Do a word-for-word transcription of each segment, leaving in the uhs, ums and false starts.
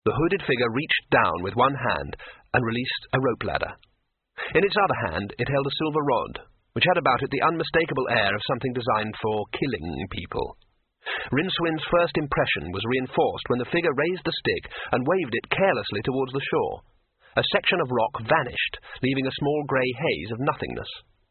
The hooded figure reached down with one hand and released a rope ladder. In its other hand it held a silver rod, which had about it the unmistakable air of something designed for killing people. Rincewind's first impression was reinforced when the figure raised the stick and waved it carelessly towards the shore. A section of rock vanished, leaving a small grey haze of nothingness.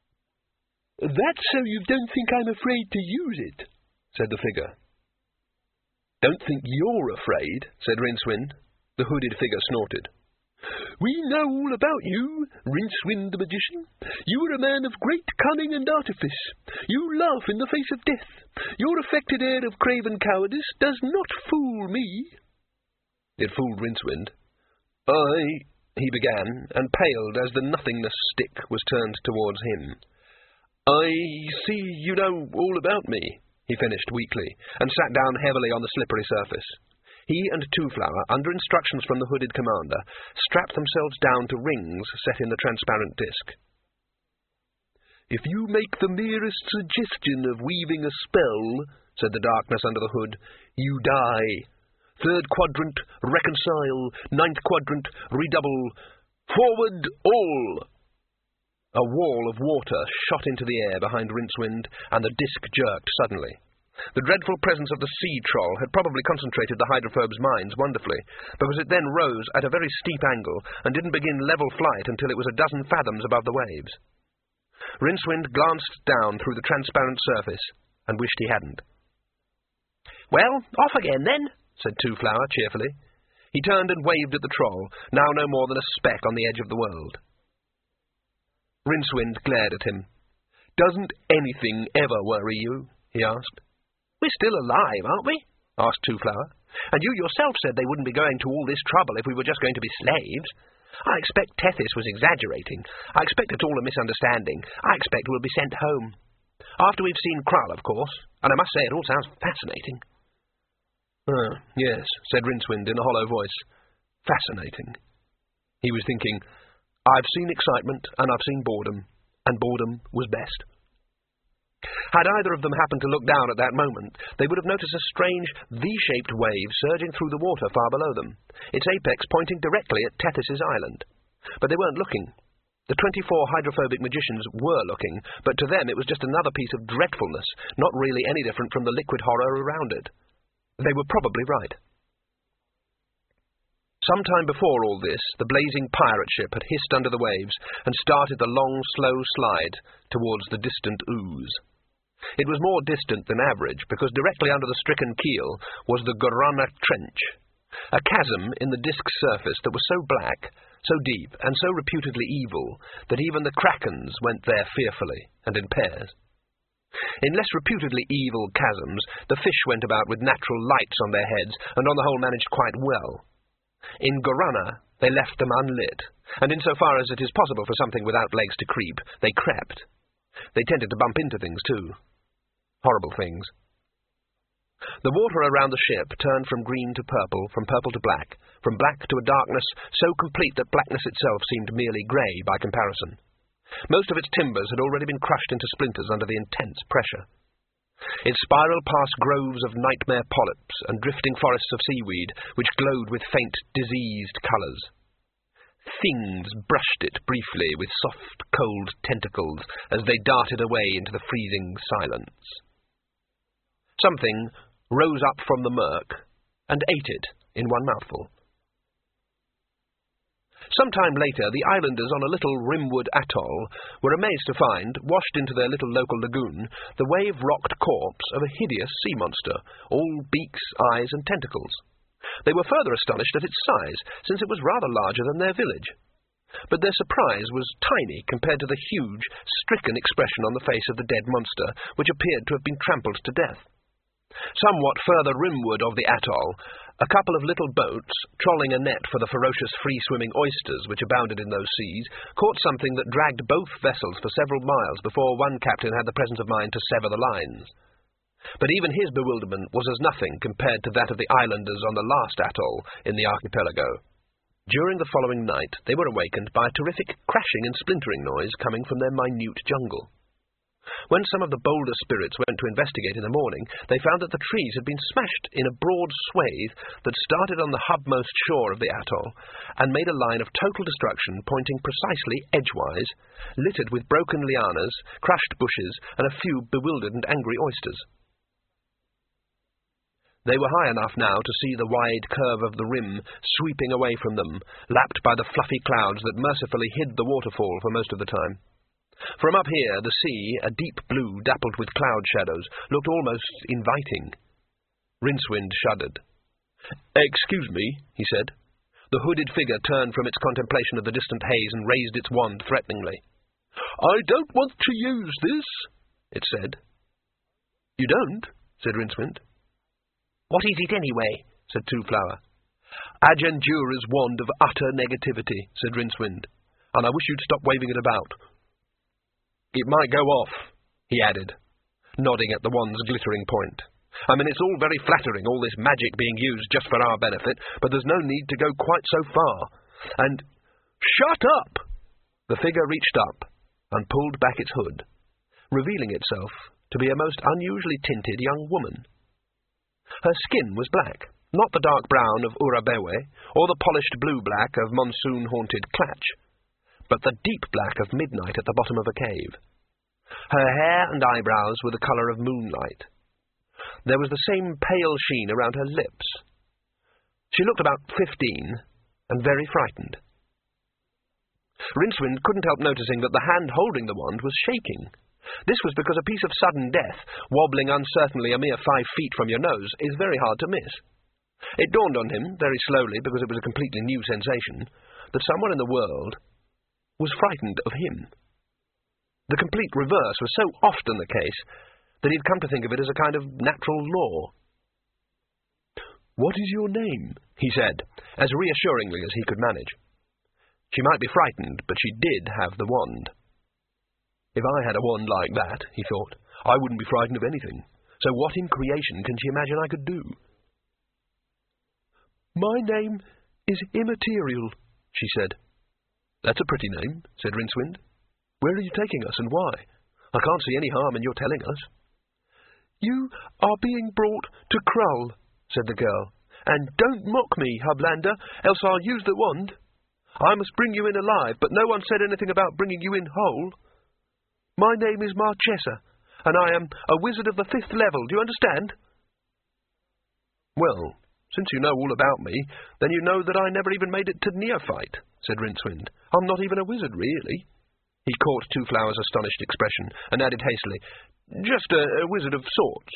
"That's so you don't think I'm afraid to use it," said the figure. "Don't think you're afraid," said Rincewind. The hooded figure snorted. "We know all about you, Rincewind the magician. You are a man of great cunning and artifice. You laugh in the face of death. Your affected air of craven cowardice does not fool me." It fooled Rincewind. "I—" he began, and paled as the nothingness stick was turned towards him. "I see you know all about me," he finished weakly, and sat down heavily on the slippery surface. He and Two-Flower, under instructions from the hooded commander, strapped themselves down to rings set in the transparent disc. "If you make the merest suggestion of weaving a spell," said the darkness under the hood, "you die. Third quadrant, reconcile. Ninth quadrant, redouble. Forward, all!" A wall of water shot into the air behind Rincewind, and the disc jerked suddenly. The dreadful presence of the sea troll had probably concentrated the hydrophobes' minds wonderfully, because it then rose at a very steep angle and didn't begin level flight until it was a dozen fathoms above the waves. Rincewind glanced down through the transparent surface and wished he hadn't. "Well, off again, then," said Two-Flower cheerfully. He turned and waved at the troll, now no more than a speck on the edge of the world. Rincewind glared at him. "Doesn't anything ever worry you?" he asked. "We're still alive, aren't we?" asked Two-Flower. "And you yourself said they wouldn't be going to all this trouble if we were just going to be slaves. I expect Tethys was exaggerating. I expect it's all a misunderstanding. I expect we'll be sent home. After we've seen Krull, of course. And I must say it all sounds fascinating." "Ah, yes," said Rincewind in a hollow voice. "Fascinating." He was thinking, "I've seen excitement, and I've seen boredom, and boredom was best." Had either of them happened to look down at that moment, they would have noticed a strange V-shaped wave surging through the water far below them, its apex pointing directly at Tethys' island. But they weren't looking. The twenty-four hydrophobic magicians were looking, but to them it was just another piece of dreadfulness, not really any different from the liquid horror around it. They were probably right. Some time before all this, the blazing pirate ship had hissed under the waves and started the long, slow slide towards the distant ooze. It was more distant than average, because directly under the stricken keel was the Gorana Trench, a chasm in the disk's surface that was so black, so deep, and so reputedly evil that even the krakens went there fearfully and in pairs. In less reputedly evil chasms, the fish went about with natural lights on their heads, and on the whole managed quite well. In Gorana, they left them unlit, and insofar as it is possible for something without legs to creep, they crept. They tended to bump into things, too. Horrible things. The water around the ship turned from green to purple, from purple to black, from black to a darkness so complete that blackness itself seemed merely grey by comparison. Most of its timbers had already been crushed into splinters under the intense pressure. It spiraled past groves of nightmare polyps and drifting forests of seaweed, which glowed with faint, diseased colours. Things brushed it briefly with soft, cold tentacles as they darted away into the freezing silence. Something rose up from the murk and ate it in one mouthful. Some time later, the islanders on a little rimwood atoll were amazed to find, washed into their little local lagoon, the wave-rocked corpse of a hideous sea monster, all beaks, eyes, and tentacles. They were further astonished at its size, since it was rather larger than their village. But their surprise was tiny compared to the huge, stricken expression on the face of the dead monster, which appeared to have been trampled to death. Somewhat further rimward of the atoll, a couple of little boats, trolling a net for the ferocious free-swimming oysters which abounded in those seas, caught something that dragged both vessels for several miles before one captain had the presence of mind to sever the lines. But even his bewilderment was as nothing compared to that of the islanders on the last atoll in the archipelago. During the following night they were awakened by a terrific crashing and splintering noise coming from their minute jungle. When some of the bolder spirits went to investigate in the morning, they found that the trees had been smashed in a broad swathe that started on the hubmost shore of the atoll and made a line of total destruction pointing precisely edgewise, littered with broken lianas, crushed bushes, and a few bewildered and angry oysters. They were high enough now to see the wide curve of the rim sweeping away from them, lapped by the fluffy clouds that mercifully hid the waterfall for most of the time. From up here, the sea, a deep blue dappled with cloud shadows, looked almost inviting. Rincewind shuddered. "Excuse me," he said. The hooded figure turned from its contemplation of the distant haze and raised its wand threateningly. "I don't want to use this," it said. "You don't?" said Rincewind. "What is it anyway?" said Two-Flower. "Ajandura's wand of utter negativity," said Rincewind, "and I wish you'd stop waving it about. It might go off," he added, nodding at the wand's glittering point. "I mean, it's all very flattering, all this magic being used just for our benefit, but there's no need to go quite so far. And—" "Shut up!" The figure reached up and pulled back its hood, revealing itself to be a most unusually tinted young woman. Her skin was black, not the dark brown of Urabewe, or the polished blue-black of monsoon-haunted Clatch, but the deep black of midnight at the bottom of a cave. Her hair and eyebrows were the colour of moonlight. There was the same pale sheen around her lips. She looked about fifteen, and very frightened. Rincewind couldn't help noticing that the hand holding the wand was shaking. This was because a piece of sudden death, wobbling uncertainly a mere five feet from your nose, is very hard to miss. It dawned on him, very slowly, because it was a completely new sensation, that someone in the world was frightened of him. The complete reverse was so often the case that he'd come to think of it as a kind of natural law. "What is your name?" he said, as reassuringly as he could manage. She might be frightened, but she did have the wand. If I had a wand like that, he thought, I wouldn't be frightened of anything. So what in creation can she imagine I could do? "My name is Immaterial," she said. "That's a pretty name," said Rincewind. "Where are you taking us, and why? I can't see any harm in your telling us." "You are being brought to Krull," said the girl. "And don't mock me, Hublander, else I'll use the wand. I must bring you in alive, but no one said anything about bringing you in whole. My name is Marchesa, and I am a wizard of the fifth level, do you understand?" "Well, since you know all about me, then you know that I never even made it to neophyte," said Rincewind. "I'm not even a wizard, really." He caught Two-Flower's astonished expression, and added hastily, "Just a, a wizard of sorts."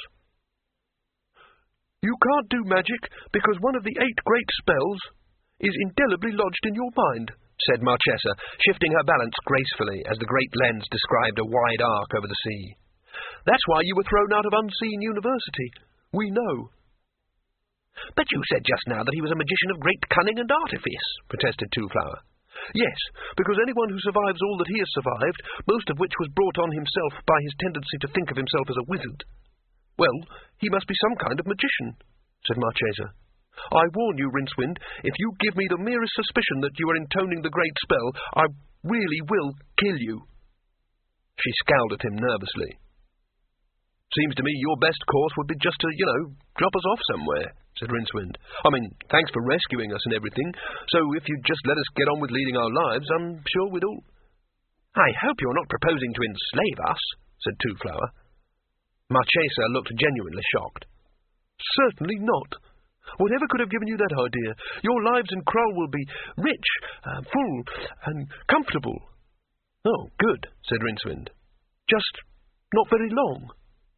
"You can't do magic, because one of the eight great spells is indelibly lodged in your mind," said Marchesa, shifting her balance gracefully as the great lens described a wide arc over the sea. "That's why you were thrown out of Unseen University. We know." "But you said just now that he was a magician of great cunning and artifice," protested Two-Flower. "Yes, because anyone who survives all that he has survived, most of which was brought on himself by his tendency to think of himself as a wizard, well, he must be some kind of magician," said Marchesa. "I warn you, Rincewind, if you give me the merest suspicion that you are intoning the great spell, I really will kill you." She scowled at him nervously. "Seems to me your best course would be just to, you know, drop us off somewhere," said Rincewind. "I mean, thanks for rescuing us and everything, so if you'd just let us get on with leading our lives, I'm sure we'd all—" "I hope you're not proposing to enslave us," said Two-Flower. Marchesa looked genuinely shocked. "Certainly not. Whatever could have given you that idea? Your lives in Krull will be rich, uh, full, and comfortable." "Oh, good," said Rincewind. "Just not very long."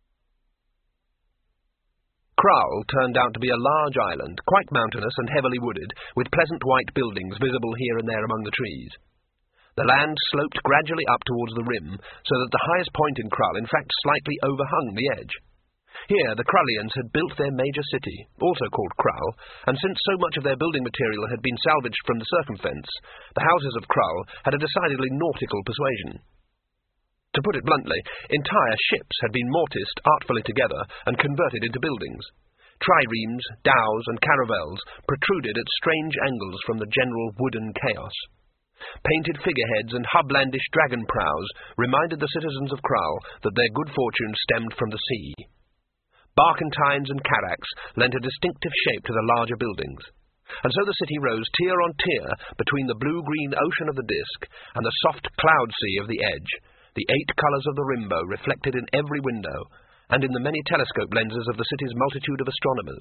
Krull turned out to be a large island, quite mountainous and heavily wooded, with pleasant white buildings visible here and there among the trees. The land sloped gradually up towards the rim, so that the highest point in Krull in fact slightly overhung the edge. Here the Krullians had built their major city, also called Krull, and since so much of their building material had been salvaged from the circumfence, the houses of Krull had a decidedly nautical persuasion. To put it bluntly, entire ships had been mortised artfully together and converted into buildings. Triremes, dhows, and caravels protruded at strange angles from the general wooden chaos. Painted figureheads and hublandish dragon prows reminded the citizens of Krull that their good fortune stemmed from the sea. Barkentines and carracks lent a distinctive shape to the larger buildings, and so the city rose tier on tier between the blue-green ocean of the disk and the soft cloud sea of the edge, the eight colours of the rainbow reflected in every window, and in the many telescope lenses of the city's multitude of astronomers.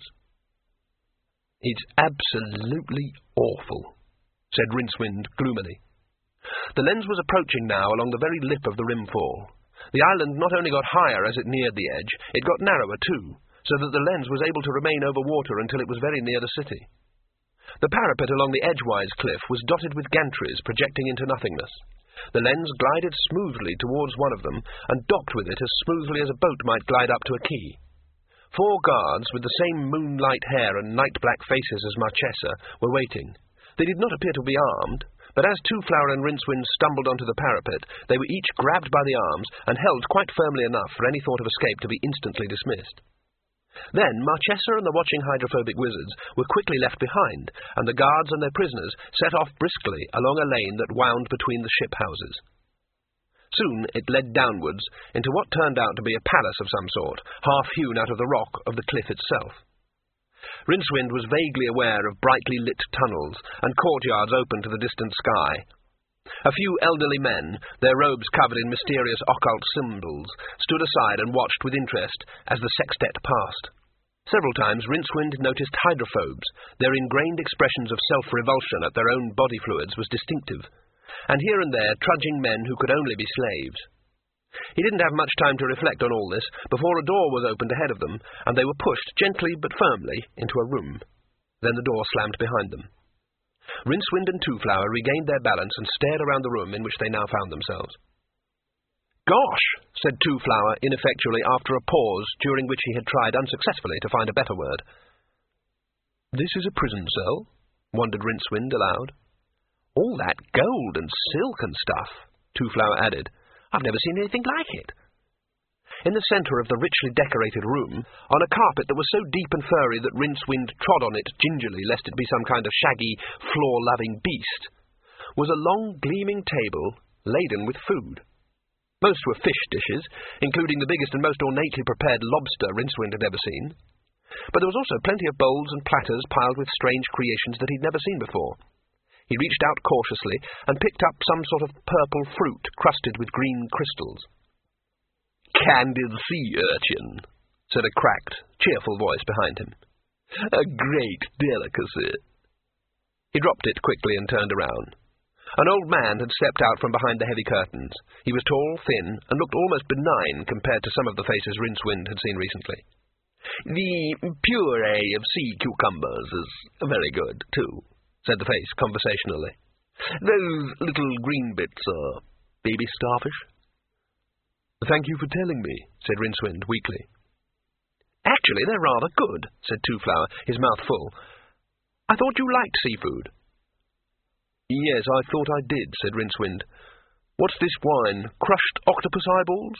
"It's absolutely awful," said Rincewind gloomily. The lens was approaching now along the very lip of the rimfall. The island not only got higher as it neared the edge, it got narrower too, so that the lens was able to remain over water until it was very near the city. The parapet along the edgewise cliff was dotted with gantries projecting into nothingness. The lens glided smoothly towards one of them, and docked with it as smoothly as a boat might glide up to a quay. Four guards, with the same moonlight hair and night-black faces as Marchesa, were waiting. They did not appear to be armed, but as Twoflower and Rincewind stumbled onto the parapet, they were each grabbed by the arms and held quite firmly enough for any thought of escape to be instantly dismissed. Then Marchesa and the watching hydrophobic wizards were quickly left behind, and the guards and their prisoners set off briskly along a lane that wound between the ship houses. Soon it led downwards into what turned out to be a palace of some sort, half-hewn out of the rock of the cliff itself. Rincewind was vaguely aware of brightly lit tunnels and courtyards open to the distant sky. A few elderly men, their robes covered in mysterious occult symbols, stood aside and watched with interest as the sextet passed. Several times Rincewind noticed hydrophobes. Their ingrained expressions of self-revulsion at their own body fluids was distinctive, and here and there trudging men who could only be slaves. He didn't have much time to reflect on all this before a door was opened ahead of them, and they were pushed gently but firmly into a room. Then the door slammed behind them. Rincewind and Twoflower regained their balance and stared around the room in which they now found themselves. "Gosh," said Twoflower ineffectually after a pause during which he had tried unsuccessfully to find a better word. "This is a prison cell," wondered Rincewind aloud. "All that gold and silk and stuff," Twoflower added. "I've never seen anything like it." In the centre of the richly decorated room, on a carpet that was so deep and furry that Rincewind trod on it gingerly lest it be some kind of shaggy, floor-loving beast, was a long gleaming table laden with food. Most were fish dishes, including the biggest and most ornately prepared lobster Rincewind had ever seen. But there was also plenty of bowls and platters piled with strange creations that he'd never seen before. He reached out cautiously and picked up some sort of purple fruit crusted with green crystals. "Candied sea urchin," said a cracked, cheerful voice behind him. "A great delicacy." He dropped it quickly and turned around. An old man had stepped out from behind the heavy curtains. He was tall, thin, and looked almost benign compared to some of the faces Rincewind had seen recently. "The puree of sea cucumbers is very good, too," said the face conversationally. "Those little green bits are baby starfish." "Thank you for telling me," said Rincewind weakly. "Actually, they're rather good," said Twoflower, his mouth full. "I thought you liked seafood." "Yes, I thought I did," said Rincewind. "What's this wine? Crushed octopus eyeballs?"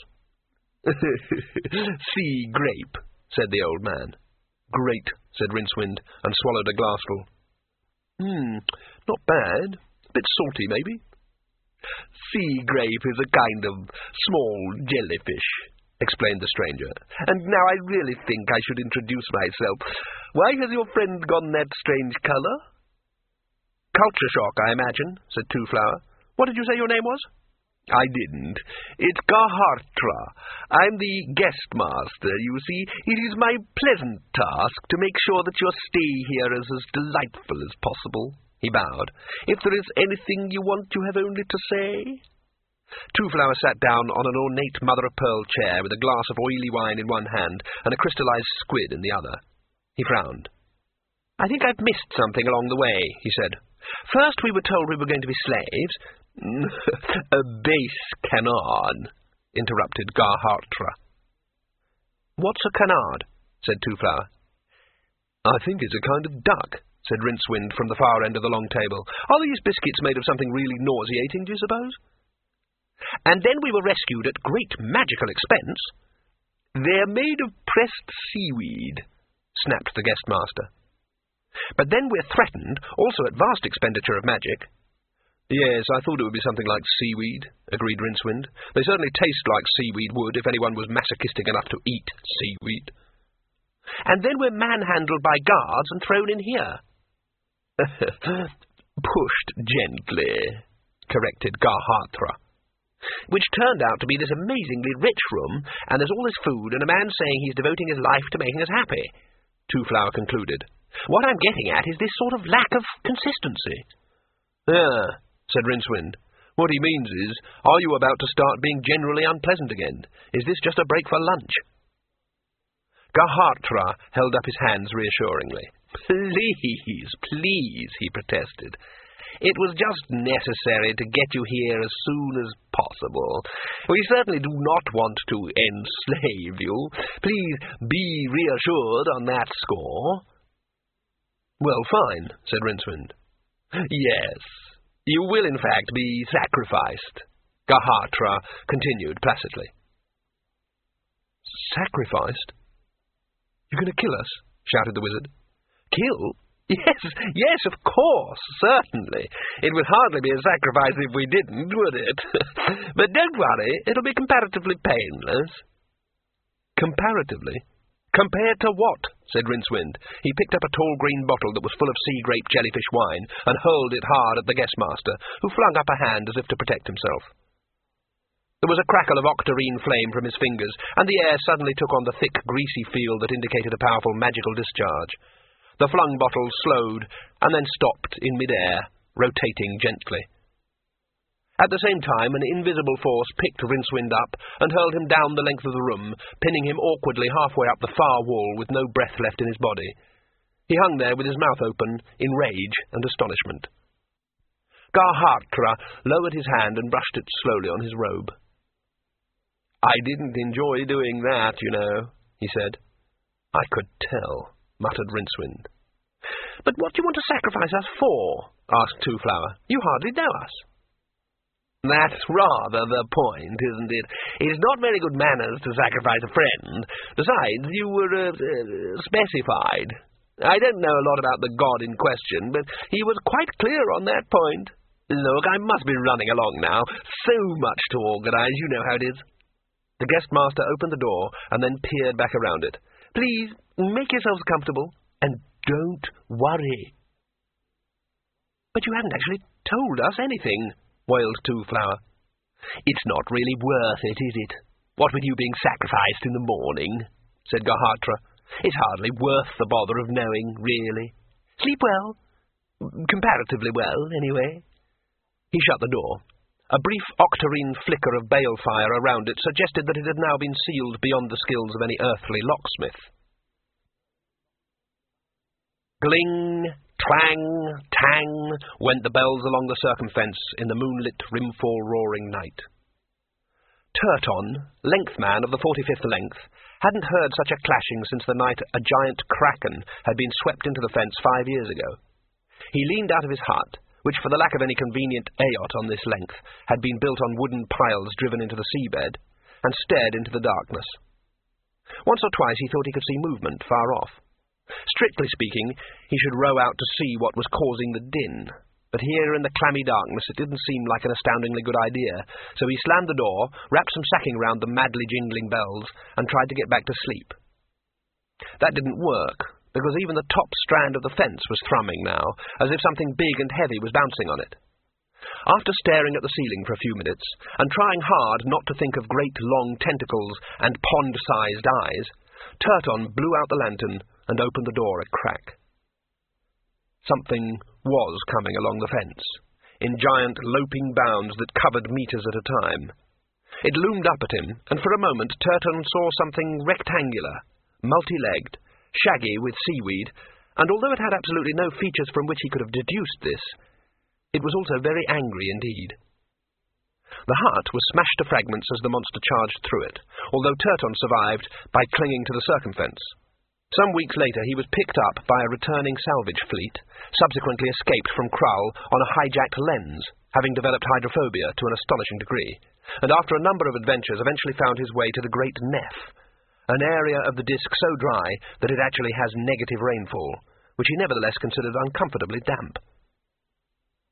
"Sea grape," said the old man. "Great," said Rincewind, and swallowed a glassful. "Hmm, not bad. Bit salty, maybe." "Sea grape is a kind of small jellyfish," explained the stranger. "And now I really think I should introduce myself. Why has your friend gone that strange colour?" "Culture shock, I imagine," said Twoflower. "What did you say your name was?" "I didn't. It's Garhartra. I'm the guest master, you see. It is my pleasant task to make sure that your stay here is as delightful as possible." He bowed. "If there is anything you want, you have only to say." Twoflower sat down on an ornate mother-of-pearl chair with a glass of oily wine in one hand and a crystallized squid in the other. He frowned. "I think I've missed something along the way," he said. "First we were told we were going to be slaves." "A base canard," interrupted Garhartra. "What's a canard?" said Twoflower. "I think it's a kind of duck," said Rincewind from the far end of the long table. "Are these biscuits made of something really nauseating, do you suppose?" "And then we were rescued at great magical expense." "They're made of pressed seaweed," snapped the guest-master. "But then we're threatened, also at vast expenditure of magic." Yes, I thought it would be something like seaweed, agreed Rincewind. They certainly taste like seaweed would if anyone was masochistic enough to eat seaweed. And then we're manhandled by guards and thrown in here. Pushed gently, corrected Garhatra. Which turned out to be this amazingly rich room, and there's all this food, and a man saying he's devoting his life to making us happy, Two-Flower concluded. What I'm getting at is this sort of lack of consistency. Ah, said Rincewind. What he means is, are you about to start being generally unpleasant again? Is this just a break for lunch? Garhatra held up his hands reassuringly. Please, please, he protested. It was just necessary to get you here as soon as possible. We certainly do not want to enslave you. Please be reassured on that score. Well, fine, said Rincewind. Yes, you will in fact be sacrificed, Garhatra continued placidly. Sacrificed? You're going to kill us? Shouted the wizard. Kill? Yes, yes, of course, certainly. It would hardly be a sacrifice if we didn't, would it? But don't worry, it'll be comparatively painless. Comparatively? Compared to what? Said Rincewind. He picked up a tall green bottle that was full of sea grape jellyfish wine and hurled it hard at the guestmaster, who flung up a hand as if to protect himself. There was a crackle of octarine flame from his fingers, and the air suddenly took on the thick, greasy feel that indicated a powerful magical discharge. The flung bottle slowed, and then stopped in mid-air, rotating gently. At the same time, an invisible force picked Rincewind up and hurled him down the length of the room, pinning him awkwardly halfway up the far wall with no breath left in his body. He hung there with his mouth open, in rage and astonishment. Garhatra lowered his hand and brushed it slowly on his robe. "I didn't enjoy doing that, you know," he said. "I could tell," muttered Rincewind. "But what do you want to sacrifice us for?" asked Two-Flower. "You hardly know us." "That's rather the point, isn't it? It's not very good manners to sacrifice a friend. Besides, you were uh, uh, specified. I don't know a lot about the god in question, but he was quite clear on that point. Look, I must be running along now. So much to organize, you know how it is." The guestmaster opened the door and then peered back around it. "Please, make yourselves comfortable, and don't worry." "But you haven't actually told us anything," wailed Two-Flower. "It's not really worth it, is it? What with you being sacrificed in the morning," said Garhatra. "It's hardly worth the bother of knowing, really." "Sleep well. Comparatively well, anyway." He shut the door. A brief octarine flicker of balefire around it suggested that it had now been sealed beyond the skills of any earthly locksmith. Gling, twang, tang went the bells along the circumfence in the moonlit, rimfall-roaring night. Turton, lengthman of the forty-fifth length, hadn't heard such a clashing since the night a giant kraken had been swept into the fence five years ago. He leaned out of his hut, which for the lack of any convenient eyot on this length had been built on wooden piles driven into the seabed, and stared into the darkness. Once or twice he thought he could see movement far off. Strictly speaking, he should row out to see what was causing the din, but here in the clammy darkness it didn't seem like an astoundingly good idea, so he slammed the door, wrapped some sacking round the madly jingling bells, and tried to get back to sleep. That didn't work, because even the top strand of the fence was thrumming now, as if something big and heavy was bouncing on it. After staring at the ceiling for a few minutes, and trying hard not to think of great long tentacles and pond-sized eyes, Turton blew out the lantern and opened the door a crack. Something was coming along the fence, in giant loping bounds that covered meters at a time. It loomed up at him, and for a moment Turton saw something rectangular, multi-legged, shaggy with seaweed, and although it had absolutely no features from which he could have deduced this, it was also very angry indeed. The hut was smashed to fragments as the monster charged through it, although Turton survived by clinging to the circumfence. Some weeks later he was picked up by a returning salvage fleet, subsequently escaped from Krull on a hijacked lens, having developed hydrophobia to an astonishing degree, and after a number of adventures eventually found his way to the Great Neff, an area of the disk so dry that it actually has negative rainfall, which he nevertheless considered uncomfortably damp.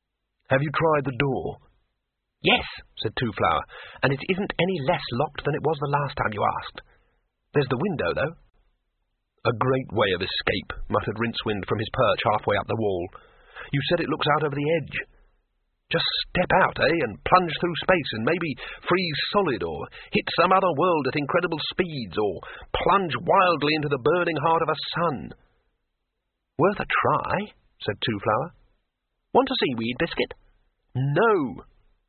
Have you tried the door? Yes, said Two-Flower, and it isn't any less locked than it was the last time you asked. There's the window, though. A great way of escape, muttered Rincewind from his perch halfway up the wall. You said it looks out over the edge. Just step out, eh, and plunge through space and maybe freeze solid or hit some other world at incredible speeds or plunge wildly into the burning heart of a sun. Worth a try, said Two-Flower. Want a seaweed biscuit? No.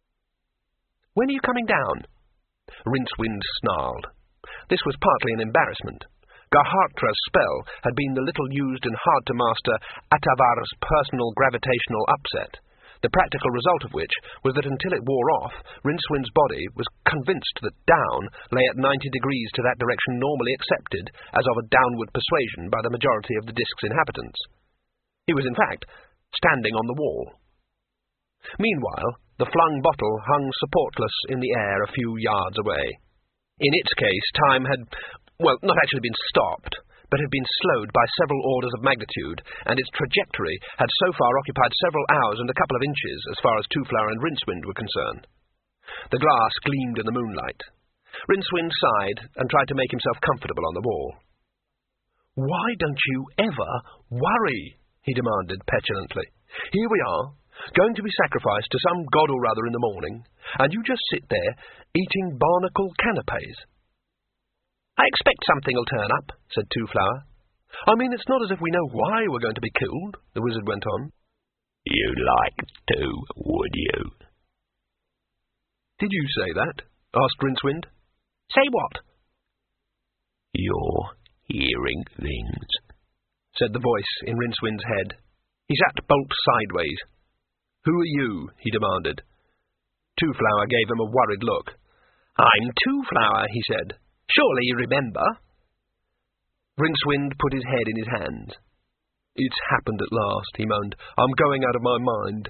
When are you coming down? Rincewind snarled. This was partly an embarrassment. Gahartra's spell had been the little-used and hard-to-master Atavar's personal gravitational upset, the practical result of which was that until it wore off, Rincewind's body was convinced that down lay at ninety degrees to that direction normally accepted as of a downward persuasion by the majority of the disk's inhabitants. He was, in fact, standing on the wall. Meanwhile, the flung bottle hung supportless in the air a few yards away. In its case, time had, well, not actually been stopped, but had been slowed by several orders of magnitude, and its trajectory had so far occupied several hours and a couple of inches as far as Two-Flower and Rincewind were concerned. The glass gleamed in the moonlight. Rincewind sighed and tried to make himself comfortable on the wall. "Why don't you ever worry?" he demanded petulantly. "Here we are, going to be sacrificed to some god or other in the morning, and you just sit there eating barnacle canapes." "I expect something'll turn up," said Two-Flower. "I mean, it's not as if we know why we're going to be killed," the wizard went on. "You'd like to, would you?" "Did you say that?" asked Rincewind. "Say what?" "You're hearing things," said the voice in Rincewind's head. He sat bolt sideways. "Who are you?" he demanded. Two-Flower gave him a worried look. "I'm Two-Flower," he said. "Surely you remember?" Rincewind put his head in his hands. "It's happened at last," he moaned. "I'm going out of my mind."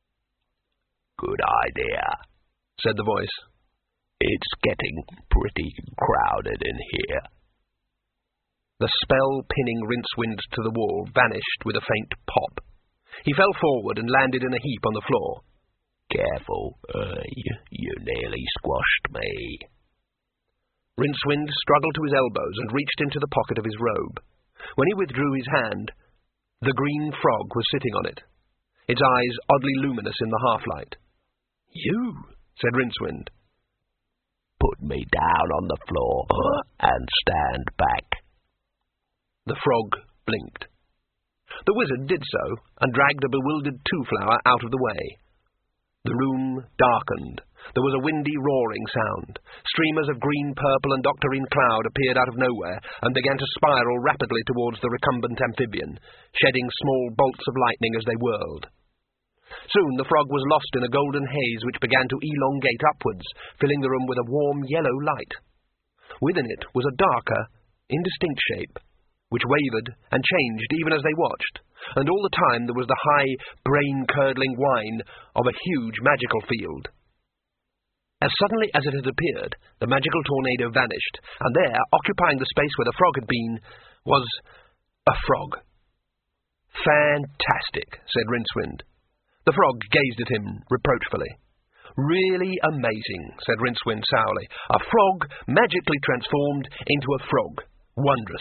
"Good idea," said the voice. "It's getting pretty crowded in here." The spell pinning Rincewind to the wall vanished with a faint pop. He fell forward and landed in a heap on the floor. "Careful, uh, you, you nearly squashed me." Rincewind struggled to his elbows and reached into the pocket of his robe. When he withdrew his hand, the green frog was sitting on it, its eyes oddly luminous in the half-light. "You," said Rincewind. "Put me down on the floor and stand back." The frog blinked. The wizard did so, and dragged the bewildered Two-Flower out of the way. The room darkened. There was a windy, roaring sound. Streamers of green, purple, and octarine cloud appeared out of nowhere, and began to spiral rapidly towards the recumbent amphibian, shedding small bolts of lightning as they whirled. Soon the frog was lost in a golden haze which began to elongate upwards, filling the room with a warm yellow light. Within it was a darker, indistinct shape, which wavered and changed even as they watched, and all the time there was the high, brain-curdling whine of a huge magical field. As suddenly as it had appeared, the magical tornado vanished, and there, occupying the space where the frog had been, was a frog. "Fantastic," said Rincewind. The frog gazed at him reproachfully. "Really amazing," said Rincewind sourly. "A frog magically transformed into a frog. Wondrous."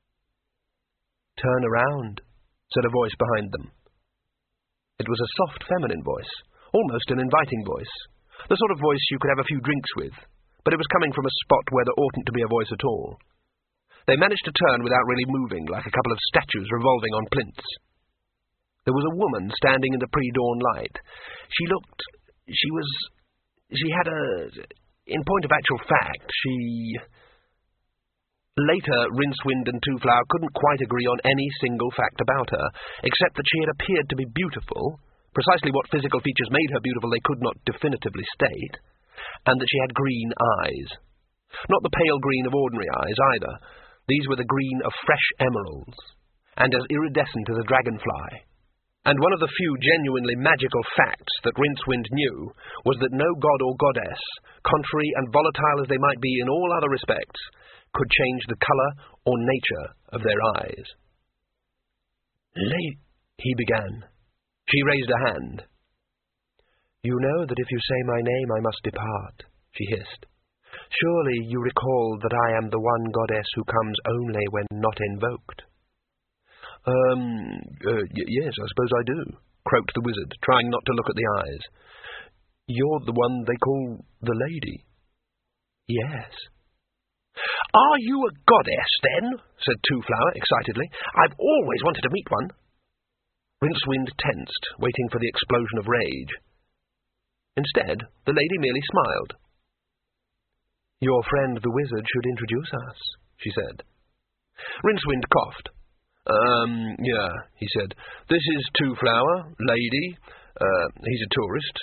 "Turn around," said a voice behind them. It was a soft feminine voice, almost an inviting voice, the sort of voice you could have a few drinks with, but it was coming from a spot where there oughtn't to be a voice at all. They managed to turn without really moving, like a couple of statues revolving on plinths. There was a woman standing in the pre-dawn light. She looked... she was... she had a... in point of actual fact, she... Later, Rincewind and Two-Flower couldn't quite agree on any single fact about her, except that she had appeared to be beautiful. Precisely what physical features made her beautiful they could not definitively state, and that she had green eyes. Not the pale green of ordinary eyes, either. These were the green of fresh emeralds, and as iridescent as a dragonfly. And one of the few genuinely magical facts that Rincewind knew was that no god or goddess, contrary and volatile as they might be in all other respects, could change the colour or nature of their eyes. "Lady," he began. She raised a hand. "You know that if you say my name I must depart," she hissed. "Surely you recall that I am the one goddess who comes only when not invoked." Um, uh, y- yes, I suppose I do, croaked the wizard, trying not to look at the eyes. "You're the one they call the lady." "Yes." "Are you a goddess, then?" said Two-Flower excitedly. "I've always wanted to meet one." Rincewind tensed, waiting for the explosion of rage. Instead, the lady merely smiled. "Your friend the wizard should introduce us," she said. Rincewind coughed. Um, yeah, he said. "This is Two-Flower, lady. Uh, he's a tourist."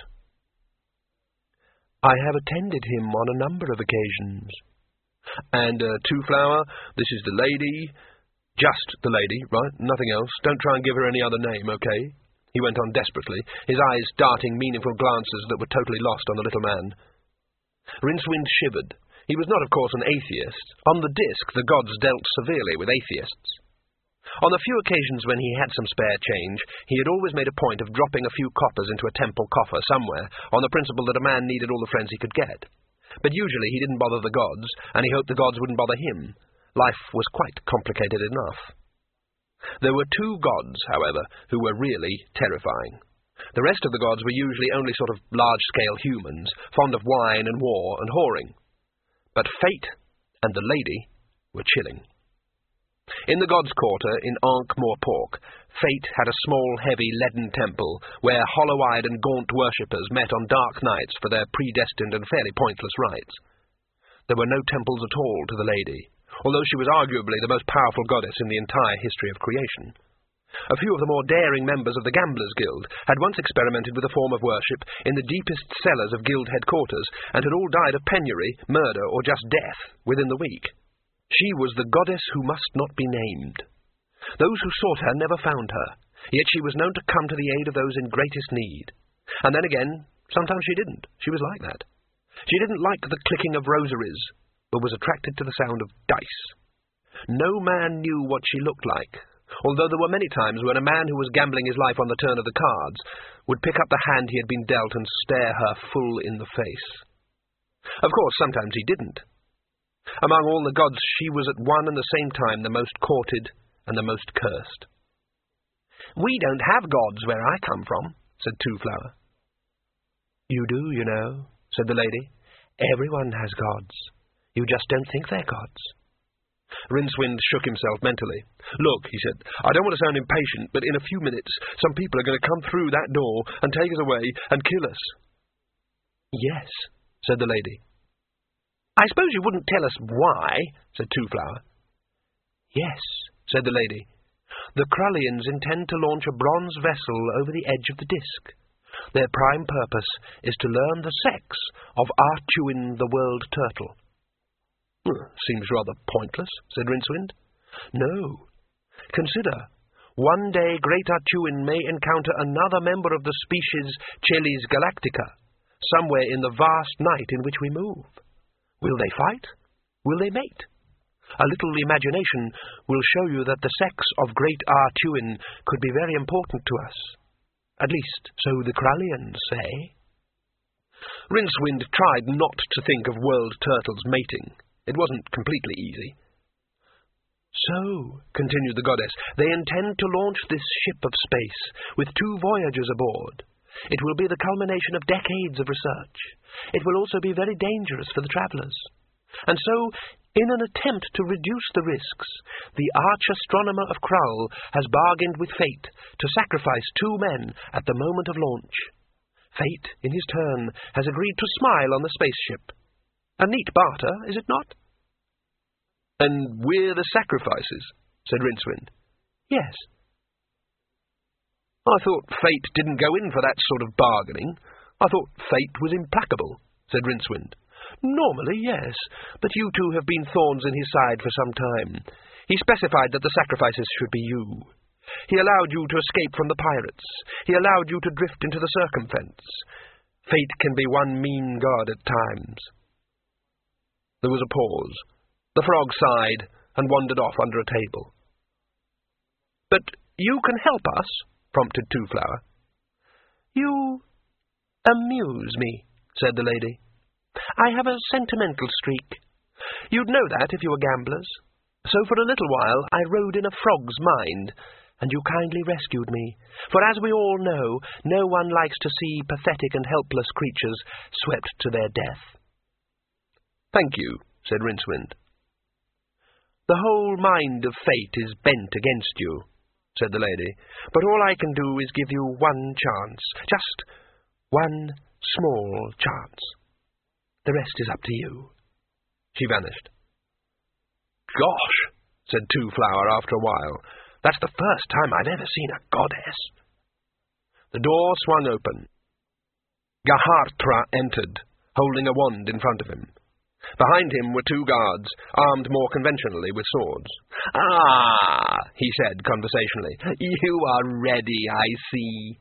"I have attended him on a number of occasions." "And, uh, Two-Flower, this is the lady. Just the lady, right? Nothing else. Don't try and give her any other name, okay?" He went on desperately, his eyes darting meaningful glances that were totally lost on the little man. Rincewind shivered. He was not, of course, an atheist. On the disc, the gods dealt severely with atheists. On the few occasions when he had some spare change, he had always made a point of dropping a few coppers into a temple coffer somewhere, on the principle that a man needed all the friends he could get. But usually he didn't bother the gods, and he hoped the gods wouldn't bother him. Life was quite complicated enough. There were two gods, however, who were really terrifying. The rest of the gods were usually only sort of large-scale humans, fond of wine and war and whoring. But Fate and the lady were chilling. In the gods' quarter in Ankh-Morpork, Fate had a small, heavy, leaden temple where hollow-eyed and gaunt worshippers met on dark nights for their predestined and fairly pointless rites. There were no temples at all to the lady, although she was arguably the most powerful goddess in the entire history of creation. A few of the more daring members of the Gamblers' Guild had once experimented with a form of worship in the deepest cellars of guild headquarters, and had all died of penury, murder, or just death within the week. She was the goddess who must not be named. Those who sought her never found her, yet she was known to come to the aid of those in greatest need. And then again, sometimes she didn't. She was like that. She didn't like the clicking of rosaries, but was attracted to the sound of dice. No man knew what she looked like, although there were many times when a man who was gambling his life on the turn of the cards would pick up the hand he had been dealt and stare her full in the face. Of course, sometimes he didn't. Among all the gods, she was at one and the same time the most courted and the most cursed. "We don't have gods where I come from," said Two-Flower. "You do, you know," said the lady. "Everyone has gods. You just don't think they're gods." Rincewind shook himself mentally. "Look," he said, "I don't want to sound impatient, but in a few minutes some people are going to come through that door and take us away and kill us." "Yes," said the lady. "I suppose you wouldn't tell us why," said Two-Flower. "Yes," said the lady. "The Krullians intend to launch a bronze vessel over the edge of the disk. Their prime purpose is to learn the sex of Artuin the World Turtle." "Seems rather pointless," said Rincewind. "No. Consider, one day great Artuin may encounter another member of the species Chelis Galactica, somewhere in the vast night in which we move. Will they fight? Will they mate? A little imagination will show you that the sex of great Artuin could be very important to us. At least, so the Krullians say." Rincewind tried not to think of world turtles mating. It wasn't completely easy. "So," continued the goddess, "they intend to launch this ship of space, with two voyagers aboard. It will be the culmination of decades of research. It will also be very dangerous for the travellers. And so, in an attempt to reduce the risks, the arch-astronomer of Krull has bargained with Fate to sacrifice two men at the moment of launch. Fate, in his turn, has agreed to smile on the spaceship. A neat barter, is it not?" "And we're the sacrifices," said Rincewind. "Yes." "I thought Fate didn't go in for that sort of bargaining. I thought Fate was implacable," said Rincewind. "Normally, yes, but you two have been thorns in his side for some time. He specified that the sacrifices should be you. He allowed you to escape from the pirates. He allowed you to drift into the circumfence. Fate can be one mean god at times." There was a pause. The frog sighed and wandered off under a table. "But you can help us," prompted Two-Flower. "You amuse me," said the lady. "I have a sentimental streak. You'd know that if you were gamblers. So for a little while I rode in a frog's mind, and you kindly rescued me. For as we all know, no one likes to see pathetic and helpless creatures swept to their death." "Thank you," said Rincewind. "The whole mind of fate is bent against you," said the lady, "but all I can do is give you one chance, just one small chance. The rest is up to you." She vanished. "Gosh," said Two Flower after a while, "that's the first time I've ever seen a goddess." The door swung open. Gahartra entered, holding a wand in front of him. Behind him were two guards, armed more conventionally with swords. "Ah," he said conversationally, "you are ready, I see."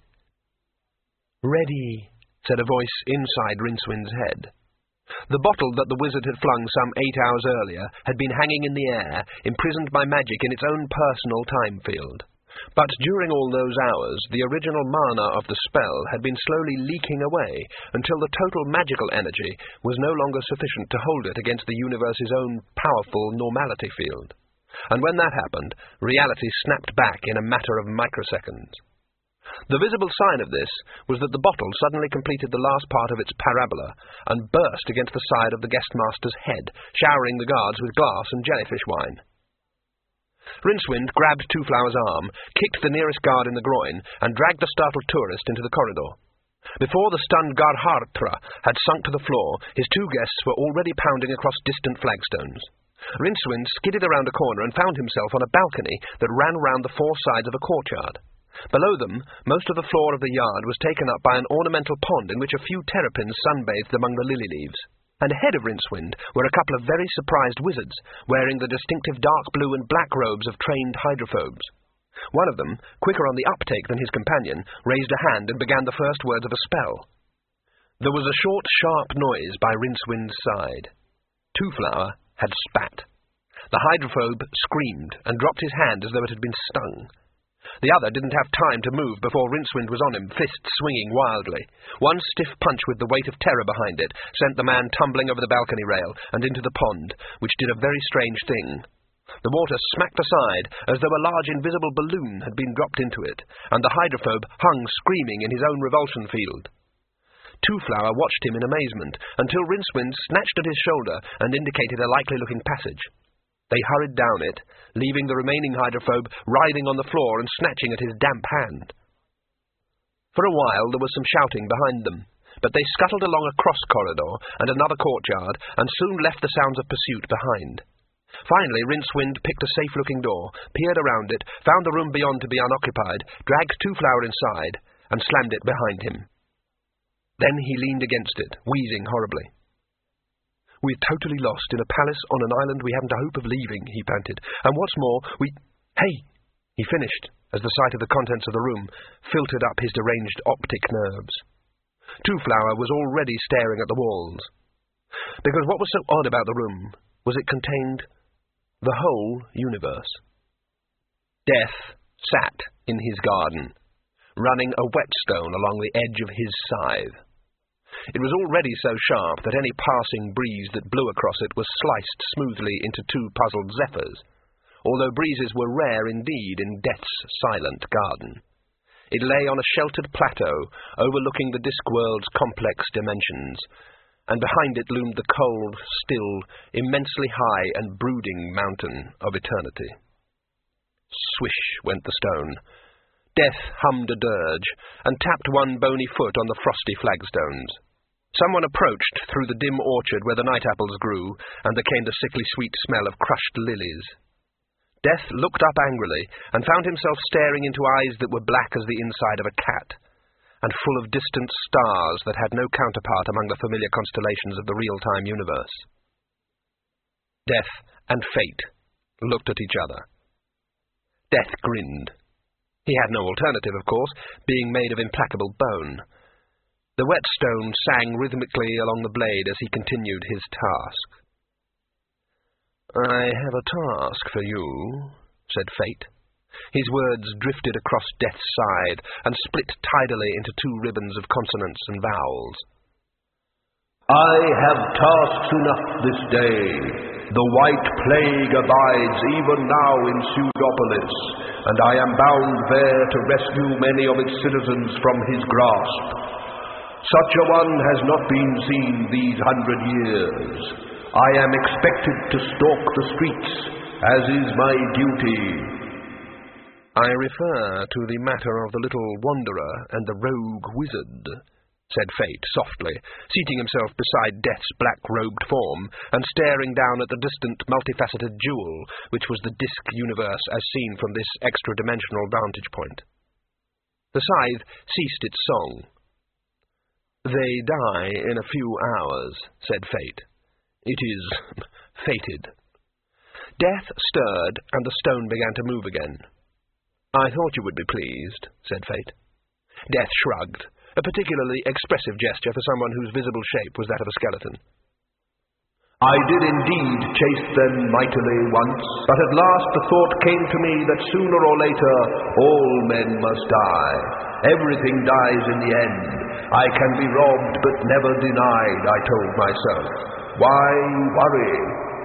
"Ready," said a voice inside Rincewind's head. The bottle that the wizard had flung some eight hours earlier had been hanging in the air, imprisoned by magic in its own personal time field. But during all those hours, the original mana of the spell had been slowly leaking away until the total magical energy was no longer sufficient to hold it against the universe's own powerful normality field. And when that happened, reality snapped back in a matter of microseconds. The visible sign of this was that the bottle suddenly completed the last part of its parabola and burst against the side of the guestmaster's head, showering the guards with glass and jellyfish wine. Rincewind grabbed Two Flower's arm, kicked the nearest guard in the groin, and dragged the startled tourist into the corridor. Before the stunned Garhartra had sunk to the floor, his two guests were already pounding across distant flagstones. Rincewind skidded around a corner and found himself on a balcony that ran round the four sides of a courtyard. Below them, most of the floor of the yard was taken up by an ornamental pond in which a few terrapins sunbathed among the lily leaves. And ahead of Rincewind were a couple of very surprised wizards, wearing the distinctive dark blue and black robes of trained hydrophobes. One of them, quicker on the uptake than his companion, raised a hand and began the first words of a spell. There was a short, sharp noise by Rincewind's side. Two Flower had spat. The hydrophobe screamed and dropped his hand as though it had been stung. The other didn't have time to move before Rincewind was on him, fists swinging wildly. One stiff punch with the weight of terror behind it sent the man tumbling over the balcony rail and into the pond, which did a very strange thing. The water smacked aside as though a large invisible balloon had been dropped into it, and the hydrophobe hung screaming in his own revulsion field. Two Flower watched him in amazement until Rincewind snatched at his shoulder and indicated a likely-looking passage. They hurried down it, leaving the remaining hydrophobe writhing on the floor and snatching at his damp hand. For a while there was some shouting behind them, but they scuttled along a cross corridor and another courtyard and soon left the sounds of pursuit behind. Finally, Rincewind picked a safe-looking door, peered around it, found the room beyond to be unoccupied, dragged Two Flower inside, and slammed it behind him. Then he leaned against it, wheezing horribly. "We're totally lost in a palace on an island we haven't a hope of leaving," he panted. "And what's more, we... Hey!" he finished, as the sight of the contents of the room filtered up his deranged optic nerves. Two Flower was already staring at the walls, because what was so odd about the room was it contained the whole universe. Death sat in his garden, running a whetstone along the edge of his scythe. It was already so sharp that any passing breeze that blew across it was sliced smoothly into two puzzled zephyrs, although breezes were rare indeed in Death's silent garden. It lay on a sheltered plateau overlooking the Discworld's complex dimensions, and behind it loomed the cold, still, immensely high and brooding mountain of eternity. Swish went the stone. Death hummed a dirge, and tapped one bony foot on the frosty flagstones. Someone approached through the dim orchard where the night apples grew, and there came the sickly sweet smell of crushed lilies. Death looked up angrily, and found himself staring into eyes that were black as the inside of a cat, and full of distant stars that had no counterpart among the familiar constellations of the real-time universe. Death and Fate looked at each other. Death grinned. He had no alternative, of course, being made of implacable bone. The whetstone sang rhythmically along the blade as he continued his task. "I have a task for you," said Fate. His words drifted across Death's side and split tidily into two ribbons of consonants and vowels. I have tasks enough this day. The white plague abides even now in Pseudopolis, and I am bound there to rescue many of its citizens from his grasp. Such a one has not been seen these hundred years. I am expected to stalk the streets, as is my duty. I refer to the matter of the little wanderer and the rogue wizard, said Fate softly, seating himself beside Death's black-robed form and staring down at the distant, multifaceted jewel, which was the disk universe as seen from this extra-dimensional vantage point. The scythe ceased its song. They die in a few hours, said Fate. It is fated. Death stirred, and the stone began to move again. I thought you would be pleased, said Fate. Death shrugged, a particularly expressive gesture for someone whose visible shape was that of a skeleton. I did indeed chase them mightily once, but at last the thought came to me that sooner or later all men must die. Everything dies in the end. I can be robbed but never denied, I told myself. Why worry?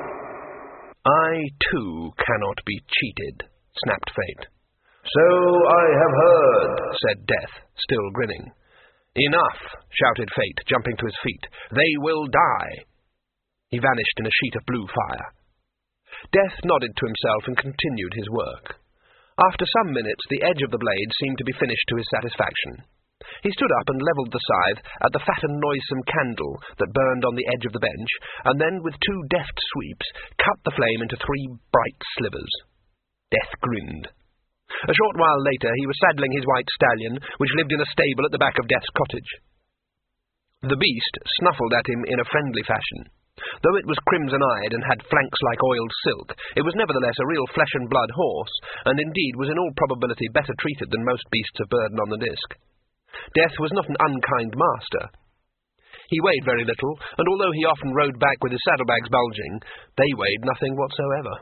I, too, cannot be cheated, snapped Fate. So I have heard, said Death, still grinning. Enough, shouted Fate, jumping to his feet. They will die. He vanished in a sheet of blue fire. Death nodded to himself and continued his work. After some minutes, the edge of the blade seemed to be finished to his satisfaction. He stood up and levelled the scythe at the fat and noisome candle that burned on the edge of the bench, and then, with two deft sweeps, cut the flame into three bright slivers. Death grinned. A short while later he was saddling his white stallion, which lived in a stable at the back of Death's cottage. The beast snuffled at him in a friendly fashion. Though it was crimson-eyed and had flanks like oiled silk, it was nevertheless a real flesh-and-blood horse, and indeed was in all probability better treated than most beasts of burden on the disc. Death was not an unkind master. He weighed very little, and although he often rode back with his saddlebags bulging, they weighed nothing whatsoever.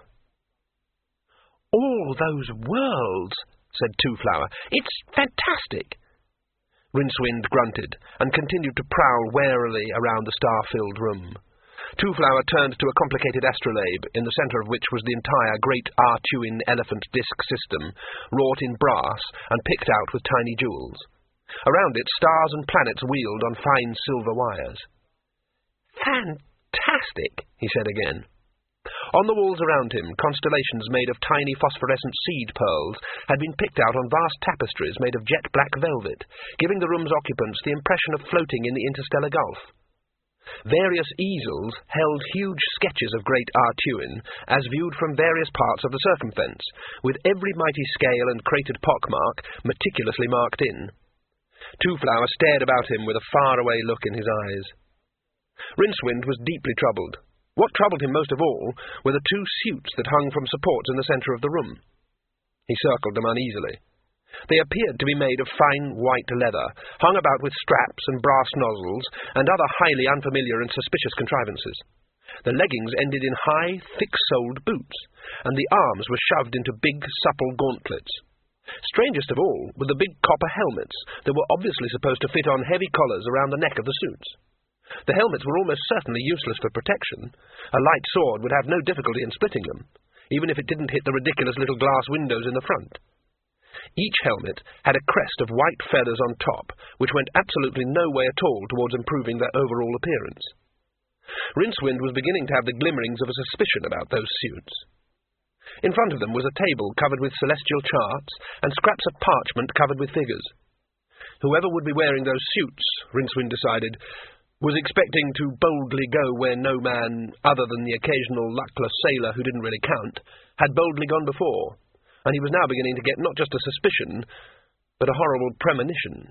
All those worlds, said Two-Flower. It's fantastic. Rincewind grunted, and continued to prowl warily around the star-filled room. Two-Flower turned to a complicated astrolabe, in the centre of which was the entire great Artuin elephant disc system, wrought in brass and picked out with tiny jewels. Around it, stars and planets wheeled on fine silver wires. Fantastic, he said again. On the walls around him, constellations made of tiny phosphorescent seed pearls had been picked out on vast tapestries made of jet-black velvet, giving the room's occupants the impression of floating in the interstellar gulf. Various easels held huge sketches of great Artuin, as viewed from various parts of the circumference, with every mighty scale and cratered pockmark meticulously marked in. Two-Flower stared about him with a far-away look in his eyes. Rincewind was deeply troubled. What troubled him most of all were the two suits that hung from supports in the centre of the room. He circled them uneasily. They appeared to be made of fine white leather, hung about with straps and brass nozzles, and other highly unfamiliar and suspicious contrivances. The leggings ended in high, thick-soled boots, and the arms were shoved into big, supple gauntlets. Strangest of all were the big copper helmets that were obviously supposed to fit on heavy collars around the neck of the suits. The helmets were almost certainly useless for protection. A light sword would have no difficulty in splitting them, even if it didn't hit the ridiculous little glass windows in the front. Each helmet had a crest of white feathers on top, which went absolutely no way at all towards improving their overall appearance. Rincewind was beginning to have the glimmerings of a suspicion about those suits. In front of them was a table covered with celestial charts, and scraps of parchment covered with figures. Whoever would be wearing those suits, Rincewind decided, was expecting to boldly go where no man, other than the occasional luckless sailor who didn't really count, had boldly gone before, and he was now beginning to get not just a suspicion, but a horrible premonition.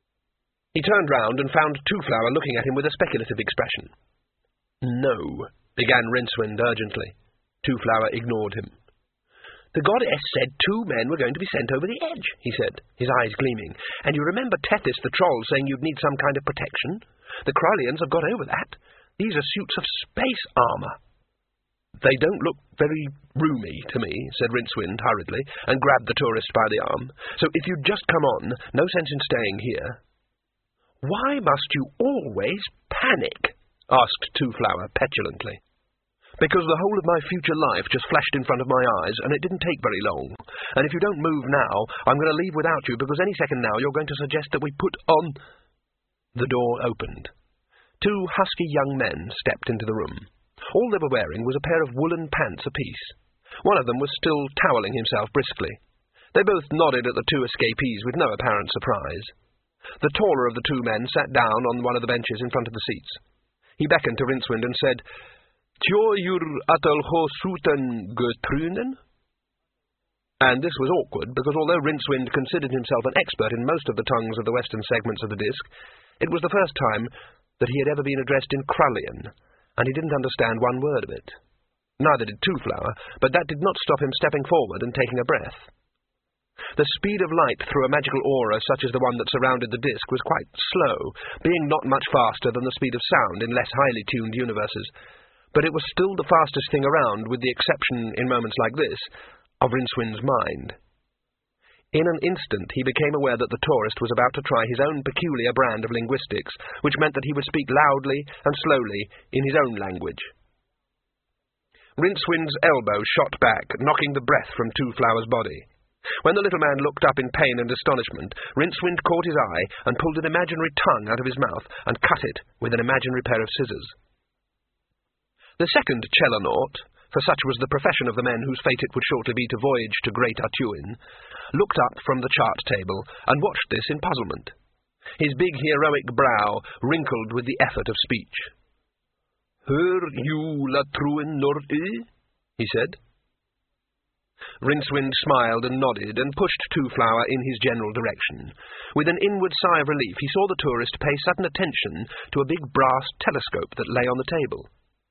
He turned round and found Two-Flower looking at him with a speculative expression. "No," began Rincewind urgently. Two-Flower ignored him. "The goddess said two men were going to be sent over the edge," he said, his eyes gleaming. "And you remember Tethys the troll saying you'd need some kind of protection? The Krylians have got over that. These are suits of space armour." "They don't look very roomy to me," said Rincewind hurriedly, and grabbed the tourist by the arm. "So if you'd just come on, no sense in staying here." "Why must you always panic?" asked Two-Flower petulantly. "Because the whole of my future life just flashed in front of my eyes, and it didn't take very long. And if you don't move now, I'm going to leave without you, because any second now you're going to suggest that we put on—" The door opened. Two husky young men stepped into the room. All they were wearing was a pair of woolen pants apiece. One of them was still toweling himself briskly. They both nodded at the two escapees with no apparent surprise. The taller of the two men sat down on one of the benches in front of the seats. He beckoned to Rincewind and said, "Tjor jur atal ho suten Gertrunen?" And this was awkward, because although Rincewind considered himself an expert in most of the tongues of the western segments of the disk, it was the first time that he had ever been addressed in Krullian, and he didn't understand one word of it. Neither did Two-Flower, but that did not stop him stepping forward and taking a breath. The speed of light through a magical aura such as the one that surrounded the disk was quite slow, being not much faster than the speed of sound in less highly tuned universes, but it was still the fastest thing around, with the exception, in moments like this, of Rincewind's mind. In an instant he became aware that the tourist was about to try his own peculiar brand of linguistics, which meant that he would speak loudly and slowly in his own language. Rincewind's elbow shot back, knocking the breath from Two-Flower's body. When the little man looked up in pain and astonishment, Rincewind caught his eye and pulled an imaginary tongue out of his mouth and cut it with an imaginary pair of scissors. The second Chellonaut, for such was the profession of the men whose fate it would shortly be to voyage to Great Atuin, looked up from the chart table and watched this in puzzlement. His big heroic brow wrinkled with the effort of speech. "Hör you Latruin Nord-e?" he said. Rincewind smiled and nodded and pushed Two-Flower in his general direction. With an inward sigh of relief he saw the tourist pay sudden attention to a big brass telescope that lay on the table.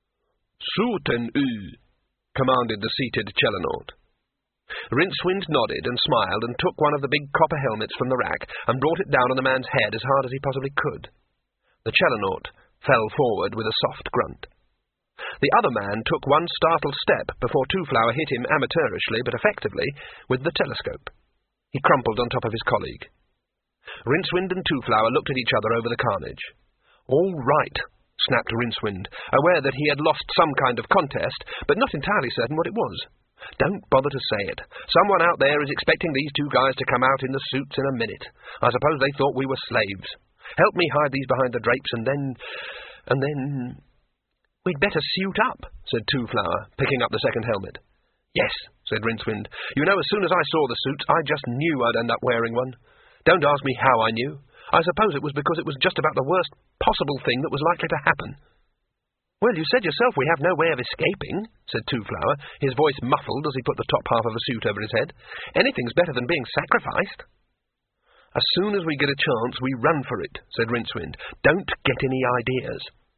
"Suten-u," commanded the seated Chellonaut. Rincewind nodded and smiled and took one of the big copper helmets from the rack and brought it down on the man's head as hard as he possibly could. The Chellonaut fell forward with a soft grunt. The other man took one startled step before Two-Flower hit him amateurishly but effectively with the telescope. He crumpled on top of his colleague. Rincewind and Two-Flower looked at each other over the carnage. "All right," snapped Rincewind, aware that he had lost some kind of contest, but not entirely certain what it was. "Don't bother to say it. Someone out there is expecting these two guys to come out in the suits in a minute. I suppose they thought we were slaves. Help me hide these behind the drapes, and then... and then... "We'd better suit up," said Two-Flower, picking up the second helmet. "Yes," said Rincewind. "You know, as soon as I saw the suits, I just knew I'd end up wearing one. Don't ask me how I knew. I suppose it was because it was just about the worst possible thing that was likely to happen." "Well, you said yourself we have no way of escaping," said Two-Flower, his voice muffled as he put the top half of a suit over his head. "Anything's better than being sacrificed." "As soon as we get a chance, we run for it," said Rincewind. "Don't get any ideas."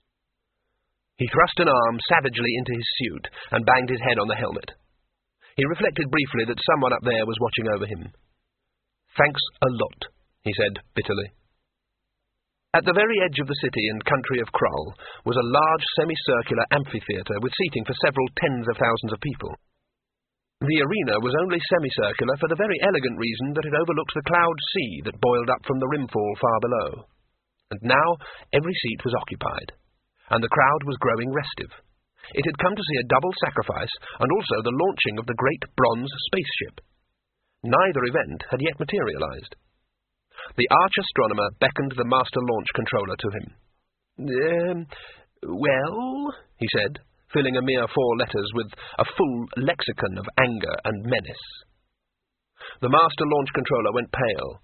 He thrust an arm savagely into his suit and banged his head on the helmet. He reflected briefly that someone up there was watching over him. "Thanks a lot," he said bitterly. At the very edge of the city and country of Krull was a large semicircular amphitheatre with seating for several tens of thousands of people. The arena was only semicircular for the very elegant reason that it overlooked the cloud sea that boiled up from the rimfall far below. And now every seat was occupied, and the crowd was growing restive. It had come to see a double sacrifice and also the launching of the great bronze spaceship. Neither event had yet materialized. The arch-astronomer beckoned the master launch controller to him. Um, well, he said, filling a mere four letters with a full lexicon of anger and menace. The master launch controller went pale.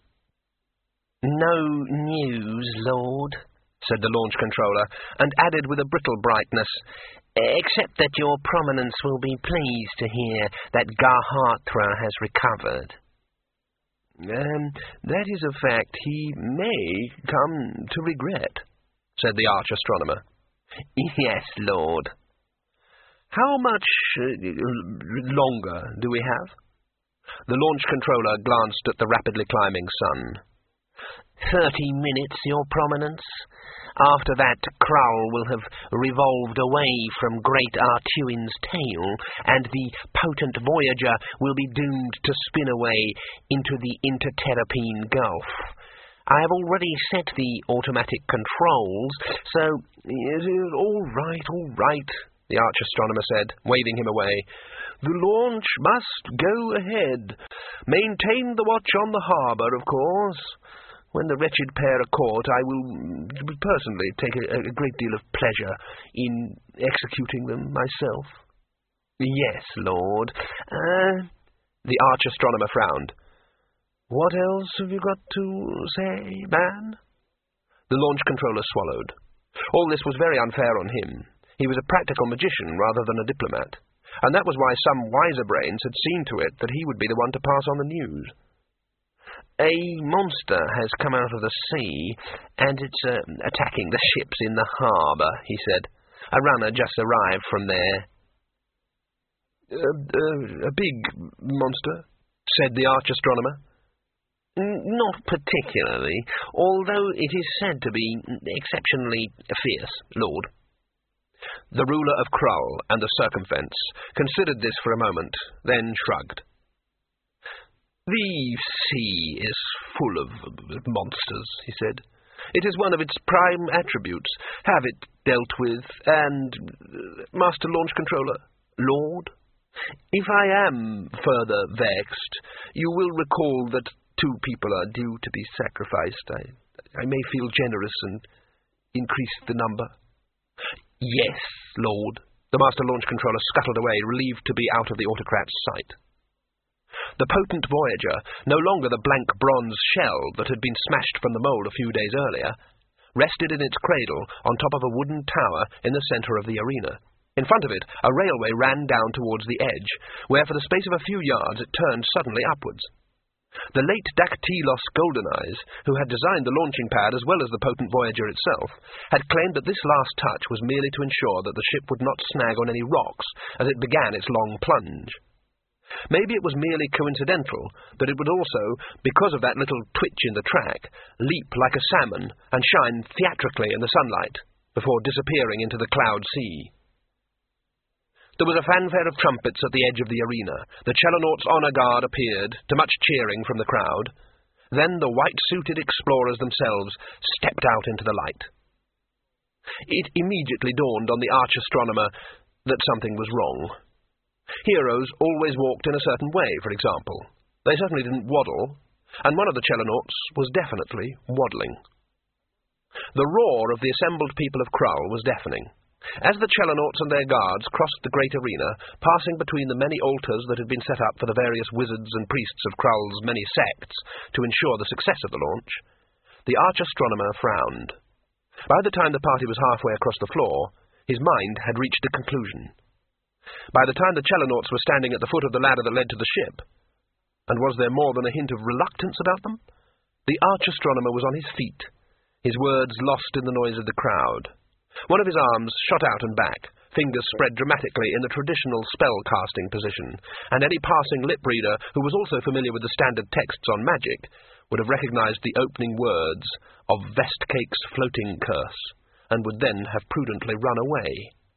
"No news, Lord," said the launch controller, and added with a brittle brightness, "except that your prominence will be pleased to hear that Garhatra has recovered." Um, "that is a fact he may come to regret," said the arch-astronomer. "Yes, Lord." "How much uh, longer do we have?" The launch controller glanced at the rapidly climbing sun. Thirty minutes, Your Prominence. After that, Krull will have revolved away from Great Artuin's tail, and the potent Voyager will be doomed to spin away into the Interterrapine Gulf. I have already set the automatic controls, so... All right, all right, the arch-astronomer said, waving him away. The launch must go ahead. Maintain the watch on the harbour, of course. When the wretched pair are caught, I will personally take a, a great deal of pleasure in executing them myself. Yes, Lord. Uh, the arch-astronomer frowned. What else have you got to say, man? The launch controller swallowed. All this was very unfair on him. He was a practical magician rather than a diplomat, and that was why some wiser brains had seen to it that he would be the one to pass on the news. A monster has come out of the sea, and it's uh, attacking the ships in the harbour, he said. A runner just arrived from there. Uh, uh, a big monster, said the arch-astronomer. Not particularly, although it is said to be exceptionally fierce, Lord. The ruler of Krull and the Circumfence considered this for a moment, then shrugged. The sea is full of monsters, he said. It is one of its prime attributes. Have it dealt with, and... Uh, Master Launch Controller, Lord, if I am further vexed, you will recall that two people are due to be sacrificed. I, I may feel generous and increase the number. Yes, Lord. The Master Launch Controller scuttled away, relieved to be out of the autocrat's sight. The potent Voyager, no longer the blank bronze shell that had been smashed from the mole a few days earlier, rested in its cradle on top of a wooden tower in the centre of the arena. In front of it, a railway ran down towards the edge, where for the space of a few yards it turned suddenly upwards. The late Dactylos Goldeneyes, who had designed the launching pad as well as the potent Voyager itself, had claimed that this last touch was merely to ensure that the ship would not snag on any rocks as it began its long plunge. Maybe it was merely coincidental, but it would also, because of that little twitch in the track, leap like a salmon and shine theatrically in the sunlight before disappearing into the cloud sea. There was a fanfare of trumpets at the edge of the arena. The Chelonauts' honour guard appeared, to much cheering from the crowd. Then the white-suited explorers themselves stepped out into the light. It immediately dawned on the arch-astronomer that something was wrong. Heroes always walked in a certain way, for example. They certainly didn't waddle, and one of the Chelonauts was definitely waddling. The roar of the assembled people of Krull was deafening. As the Chelonauts and their guards crossed the great arena, passing between the many altars that had been set up for the various wizards and priests of Krull's many sects to ensure the success of the launch, the arch-astronomer frowned. By the time the party was halfway across the floor, his mind had reached a conclusion. By the time the Chelonauts were standing at the foot of the ladder that led to the ship, and was there more than a hint of reluctance about them? The arch-astronomer was on his feet, his words lost in the noise of the crowd. One of his arms shot out and back, fingers spread dramatically in the traditional spell-casting position, and any passing lip-reader who was also familiar with the standard texts on magic would have recognized the opening words of Vestcake's floating curse, and would then have prudently run away.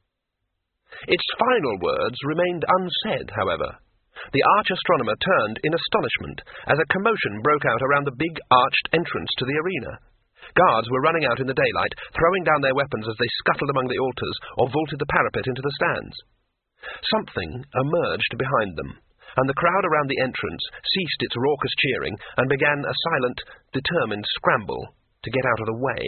Its final words remained unsaid, however. The arch-astronomer turned in astonishment as a commotion broke out around the big arched entrance to the arena. Guards were running out in the daylight, throwing down their weapons as they scuttled among the altars or vaulted the parapet into the stands. Something emerged behind them, and the crowd around the entrance ceased its raucous cheering and began a silent, determined scramble to get out of the way.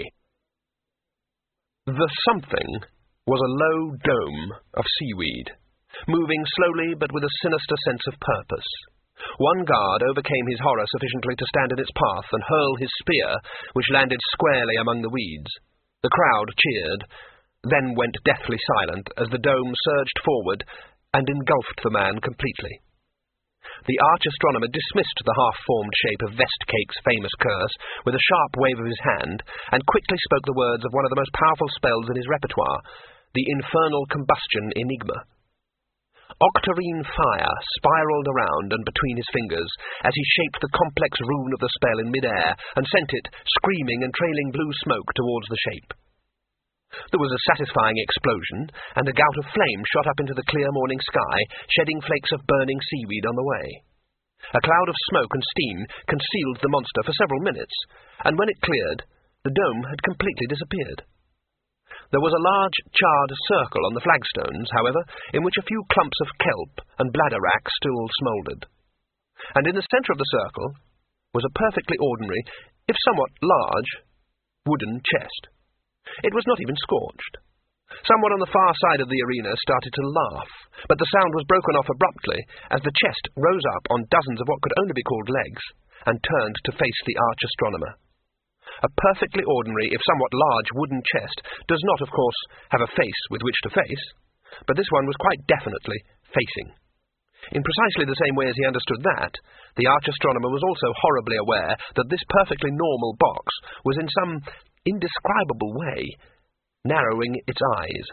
The something was a low dome of seaweed, moving slowly but with a sinister sense of purpose. One guard overcame his horror sufficiently to stand in its path and hurl his spear, which landed squarely among the weeds. The crowd cheered, then went deathly silent as the dome surged forward and engulfed the man completely. The arch-astronomer dismissed the half-formed shape of Vestcake's famous curse with a sharp wave of his hand, and quickly spoke the words of one of the most powerful spells in his repertoire, the Infernal Combustion Enigma. Octarine fire spiraled around and between his fingers as he shaped the complex rune of the spell in mid-air and sent it, screaming and trailing blue smoke, towards the shape. There was a satisfying explosion, and a gout of flame shot up into the clear morning sky, shedding flakes of burning seaweed on the way. A cloud of smoke and steam concealed the monster for several minutes, and when it cleared, the dome had completely disappeared. There was a large charred circle on the flagstones, however, in which a few clumps of kelp and bladderwrack still smouldered. And in the centre of the circle was a perfectly ordinary, if somewhat large, wooden chest. It was not even scorched. Someone on the far side of the arena started to laugh, but the sound was broken off abruptly as the chest rose up on dozens of what could only be called legs and turned to face the arch astronomer. A perfectly ordinary, if somewhat large, wooden chest does not, of course, have a face with which to face, but this one was quite definitely facing. In precisely the same way as he understood that, the arch astronomer was also horribly aware that this perfectly normal box was in some indescribable way narrowing its eyes.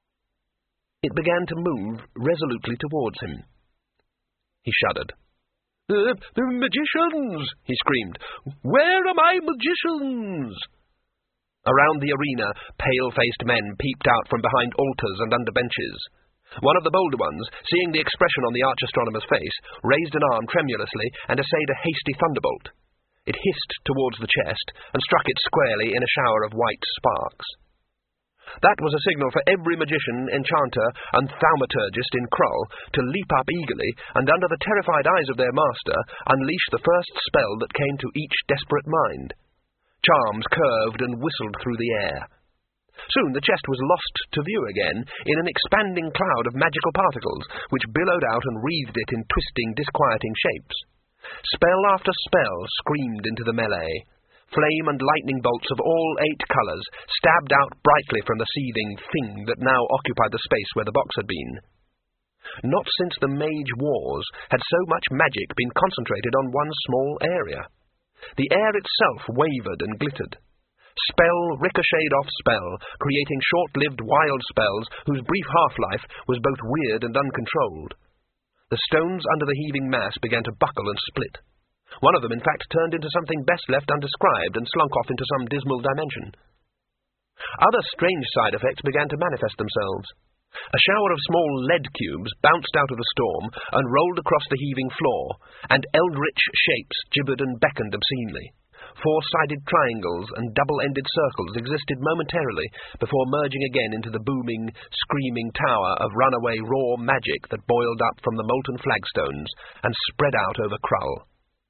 It began to move resolutely towards him. He shuddered. Uh, the magicians! He screamed. Where are my magicians? Around the arena, pale-faced men peeped out from behind altars and under benches. One of the bolder ones, seeing the expression on the arch-astronomer's face, raised an arm tremulously and essayed a hasty thunderbolt. It hissed towards the chest and struck it squarely in a shower of white sparks. That was a signal for every magician, enchanter, and thaumaturgist in Krull to leap up eagerly and, under the terrified eyes of their master, unleash the first spell that came to each desperate mind. Charms curved and whistled through the air. Soon the chest was lost to view again in an expanding cloud of magical particles, which billowed out and wreathed it in twisting, disquieting shapes. Spell after spell screamed into the melee. Flame and lightning bolts of all eight colours stabbed out brightly from the seething thing that now occupied the space where the box had been. Not since the Mage Wars had so much magic been concentrated on one small area. The air itself wavered and glittered. Spell ricocheted off spell, creating short-lived wild spells whose brief half-life was both weird and uncontrolled. The stones under the heaving mass began to buckle and split. One of them, in fact, turned into something best left undescribed and slunk off into some dismal dimension. Other strange side effects began to manifest themselves. A shower of small lead cubes bounced out of the storm and rolled across the heaving floor, and eldritch shapes gibbered and beckoned obscenely. Four-sided triangles and double-ended circles existed momentarily before merging again into the booming, screaming tower of runaway raw magic that boiled up from the molten flagstones and spread out over Krull.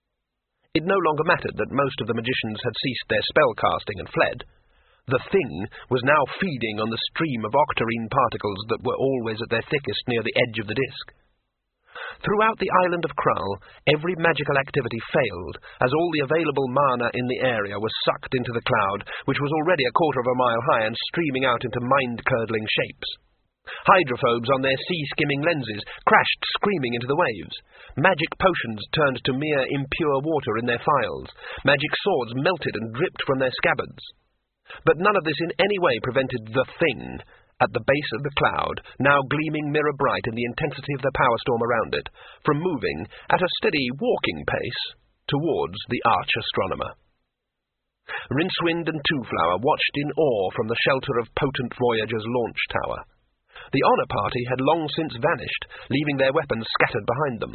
It no longer mattered that most of the magicians had ceased their spell-casting and fled. The thing was now feeding on the stream of octarine particles that were always at their thickest near the edge of the disk. Throughout the island of Krull, every magical activity failed, as all the available mana in the area was sucked into the cloud, which was already a quarter of a mile high and streaming out into mind-curdling shapes. Hydrophobes on their sea-skimming lenses crashed screaming into the waves. Magic potions turned to mere impure water in their phials. Magic swords melted and dripped from their scabbards. But none of this in any way prevented the thing, at the base of the cloud, now gleaming mirror-bright in the intensity of the power storm around it, from moving, at a steady walking pace, towards the arch-astronomer. Rincewind and Twoflower watched in awe from the shelter of Potent Voyager's launch tower. The honour party had long since vanished, leaving their weapons scattered behind them.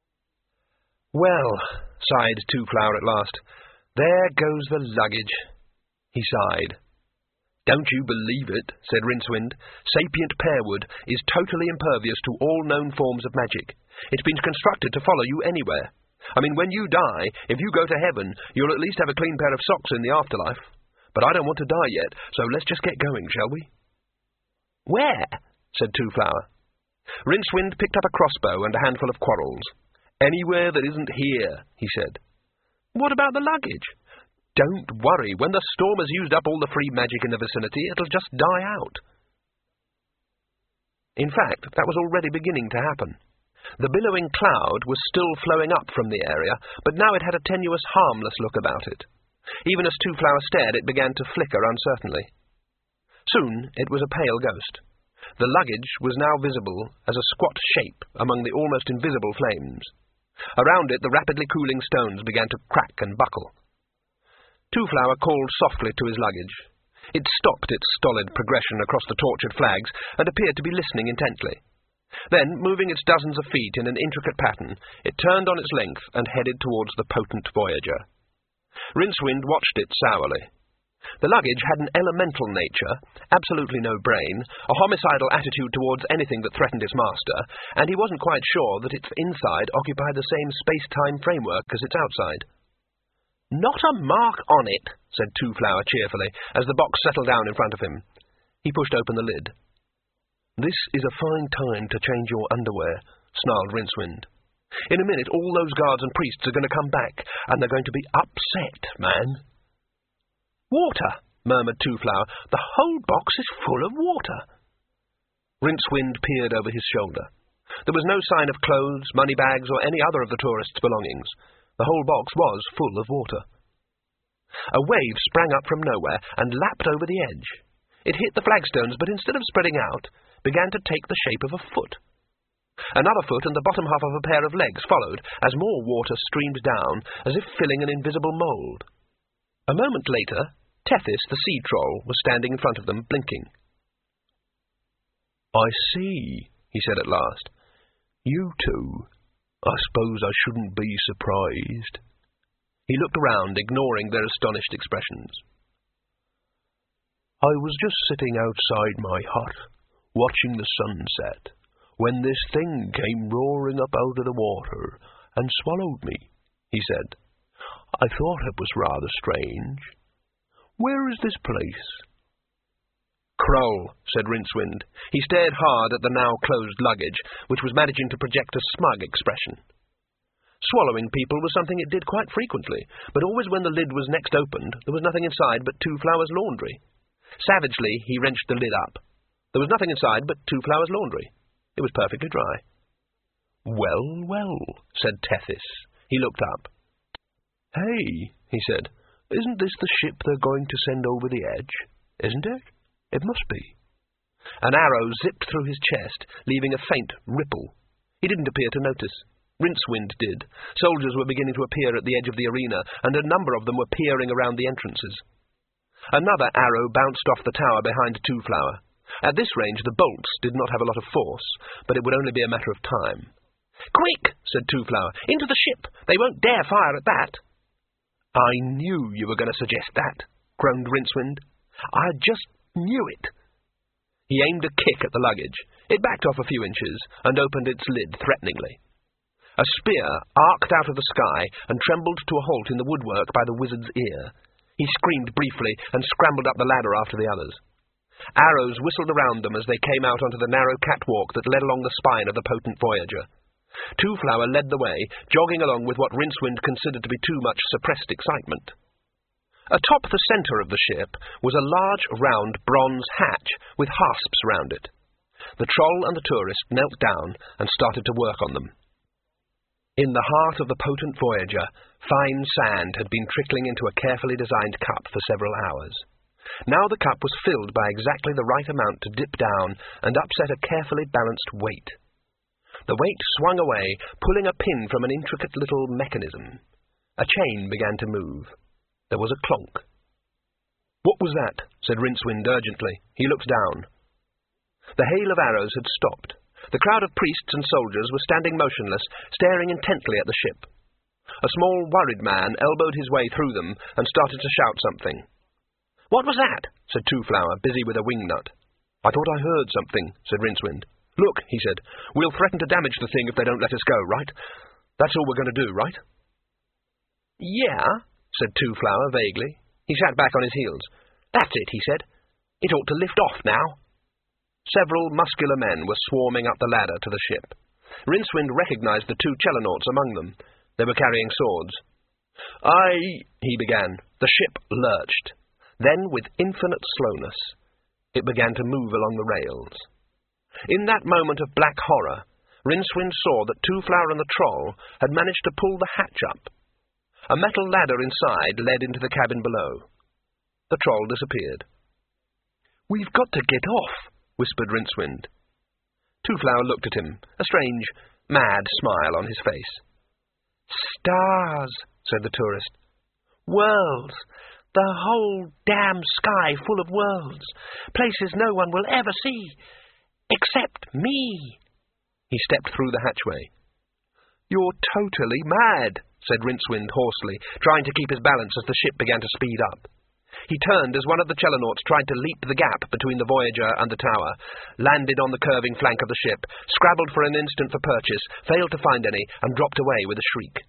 "Well," sighed Twoflower at last, "there goes the luggage." He sighed. "Don't you believe it," said Rincewind. "Sapient pearwood is totally impervious to all known forms of magic. It's been constructed to follow you anywhere. I mean, when you die, if you go to heaven, you'll at least have a clean pair of socks in the afterlife. But I don't want to die yet, so let's just get going, shall we?" "Where?" said Twoflower. Rincewind picked up a crossbow and a handful of quarrels. "Anywhere that isn't here," he said. "What about the luggage?" "Don't worry. When the storm has used up all the free magic in the vicinity, it'll just die out." In fact, that was already beginning to happen. The billowing cloud was still flowing up from the area, but now it had a tenuous, harmless look about it. Even as Twoflower stared, it began to flicker uncertainly. Soon it was a pale ghost. The luggage was now visible as a squat shape among the almost invisible flames. Around it, the rapidly cooling stones began to crack and buckle. Two-Flower called softly to his luggage. It stopped its stolid progression across the tortured flags and appeared to be listening intently. Then, moving its dozens of feet in an intricate pattern, it turned on its length and headed towards the potent Voyager. Rincewind watched it sourly. The luggage had an elemental nature, absolutely no brain, a homicidal attitude towards anything that threatened its master, and he wasn't quite sure that its inside occupied the same space-time framework as its outside. "Not a mark on it," said Two-Flower cheerfully, as the box settled down in front of him. He pushed open the lid. "This is a fine time to change your underwear," snarled Rincewind. "In a minute all those guards and priests are going to come back, and they're going to be upset, man." "Water," murmured Two-Flower. "The whole box is full of water." Rincewind peered over his shoulder. There was no sign of clothes, money bags, or any other of the tourists' belongings. The whole box was full of water. A wave sprang up from nowhere and lapped over the edge. It hit the flagstones, but instead of spreading out, began to take the shape of a foot. Another foot and the bottom half of a pair of legs followed, as more water streamed down, as if filling an invisible mould. A moment later, Tethys, the sea troll, was standing in front of them, blinking. "I see," he said at last. "You two. I suppose I shouldn't be surprised." He looked around, ignoring their astonished expressions. "I was just sitting outside my hut, watching the sunset, when this thing came roaring up out of the water and swallowed me," he said. "I thought it was rather strange. Where is this place?" "Kroll," said Rincewind. He stared hard at the now-closed luggage, which was managing to project a smug expression. Swallowing people was something it did quite frequently, but always when the lid was next opened, there was nothing inside but Two-Flower's laundry. Savagely, he wrenched the lid up. There was nothing inside but Two-Flower's laundry. It was perfectly dry. "Well, well," said Tethys. He looked up. "Hey," he said, "isn't this the ship they're going to send over the edge? Isn't it? It must be." An arrow zipped through his chest, leaving a faint ripple. He didn't appear to notice. Rincewind did. Soldiers were beginning to appear at the edge of the arena, and a number of them were peering around the entrances. Another arrow bounced off the tower behind Two-Flower. At this range, the bolts did not have a lot of force, but it would only be a matter of time. "Quick," said Two-Flower, "into the ship! They won't dare fire at that." "I knew you were going to suggest that," groaned Rincewind. "I just knew it." He aimed a kick at the luggage. It backed off a few inches and opened its lid threateningly. A spear arced out of the sky and trembled to a halt in the woodwork by the wizard's ear. He screamed briefly and scrambled up the ladder after the others. Arrows whistled around them as they came out onto the narrow catwalk that led along the spine of the potent Voyager. Two-Flower led the way, jogging along with what Rincewind considered to be too much suppressed excitement. Atop the centre of the ship was a large, round, bronze hatch with hasps round it. The troll and the tourist knelt down and started to work on them. In the heart of the potent Voyager, fine sand had been trickling into a carefully designed cup for several hours. Now the cup was filled by exactly the right amount to dip down and upset a carefully balanced weight. The weight swung away, pulling a pin from an intricate little mechanism. A chain began to move. There was a clonk. "What was that?" said Rincewind urgently. He looked down. The hail of arrows had stopped. The crowd of priests and soldiers were standing motionless, staring intently at the ship. A small, worried man elbowed his way through them and started to shout something. "What was that?" said Two-Flower, busy with a wingnut. "I thought I heard something," said Rincewind. "Look," he said, "we'll threaten to damage the thing if they don't let us go, right? That's all we're going to do, right?" "Yeah," said Two-Flower vaguely. He sat back on his heels. "That's it," he said. "It ought to lift off now." Several muscular men were swarming up the ladder to the ship. Rincewind recognized the two Chelonauts among them. They were carrying swords. I... he began. The ship lurched. Then, with infinite slowness, it began to move along the rails. In that moment of black horror, Rincewind saw that Two-Flower and the troll had managed to pull the hatch up. A metal ladder inside led into the cabin below. The troll disappeared. "We've got to get off," whispered Rincewind. Twoflower looked at him, a strange, mad smile on his face. Stars, said the tourist. Worlds. The whole damn sky full of worlds. Places no one will ever see. Except me. He stepped through the hatchway. You're totally mad, said Rincewind hoarsely, trying to keep his balance as the ship began to speed up. He turned as one of the Chelonauts tried to leap the gap between the Voyager and the tower, landed on the curving flank of the ship, scrabbled for an instant for purchase, failed to find any, and dropped away with a shriek.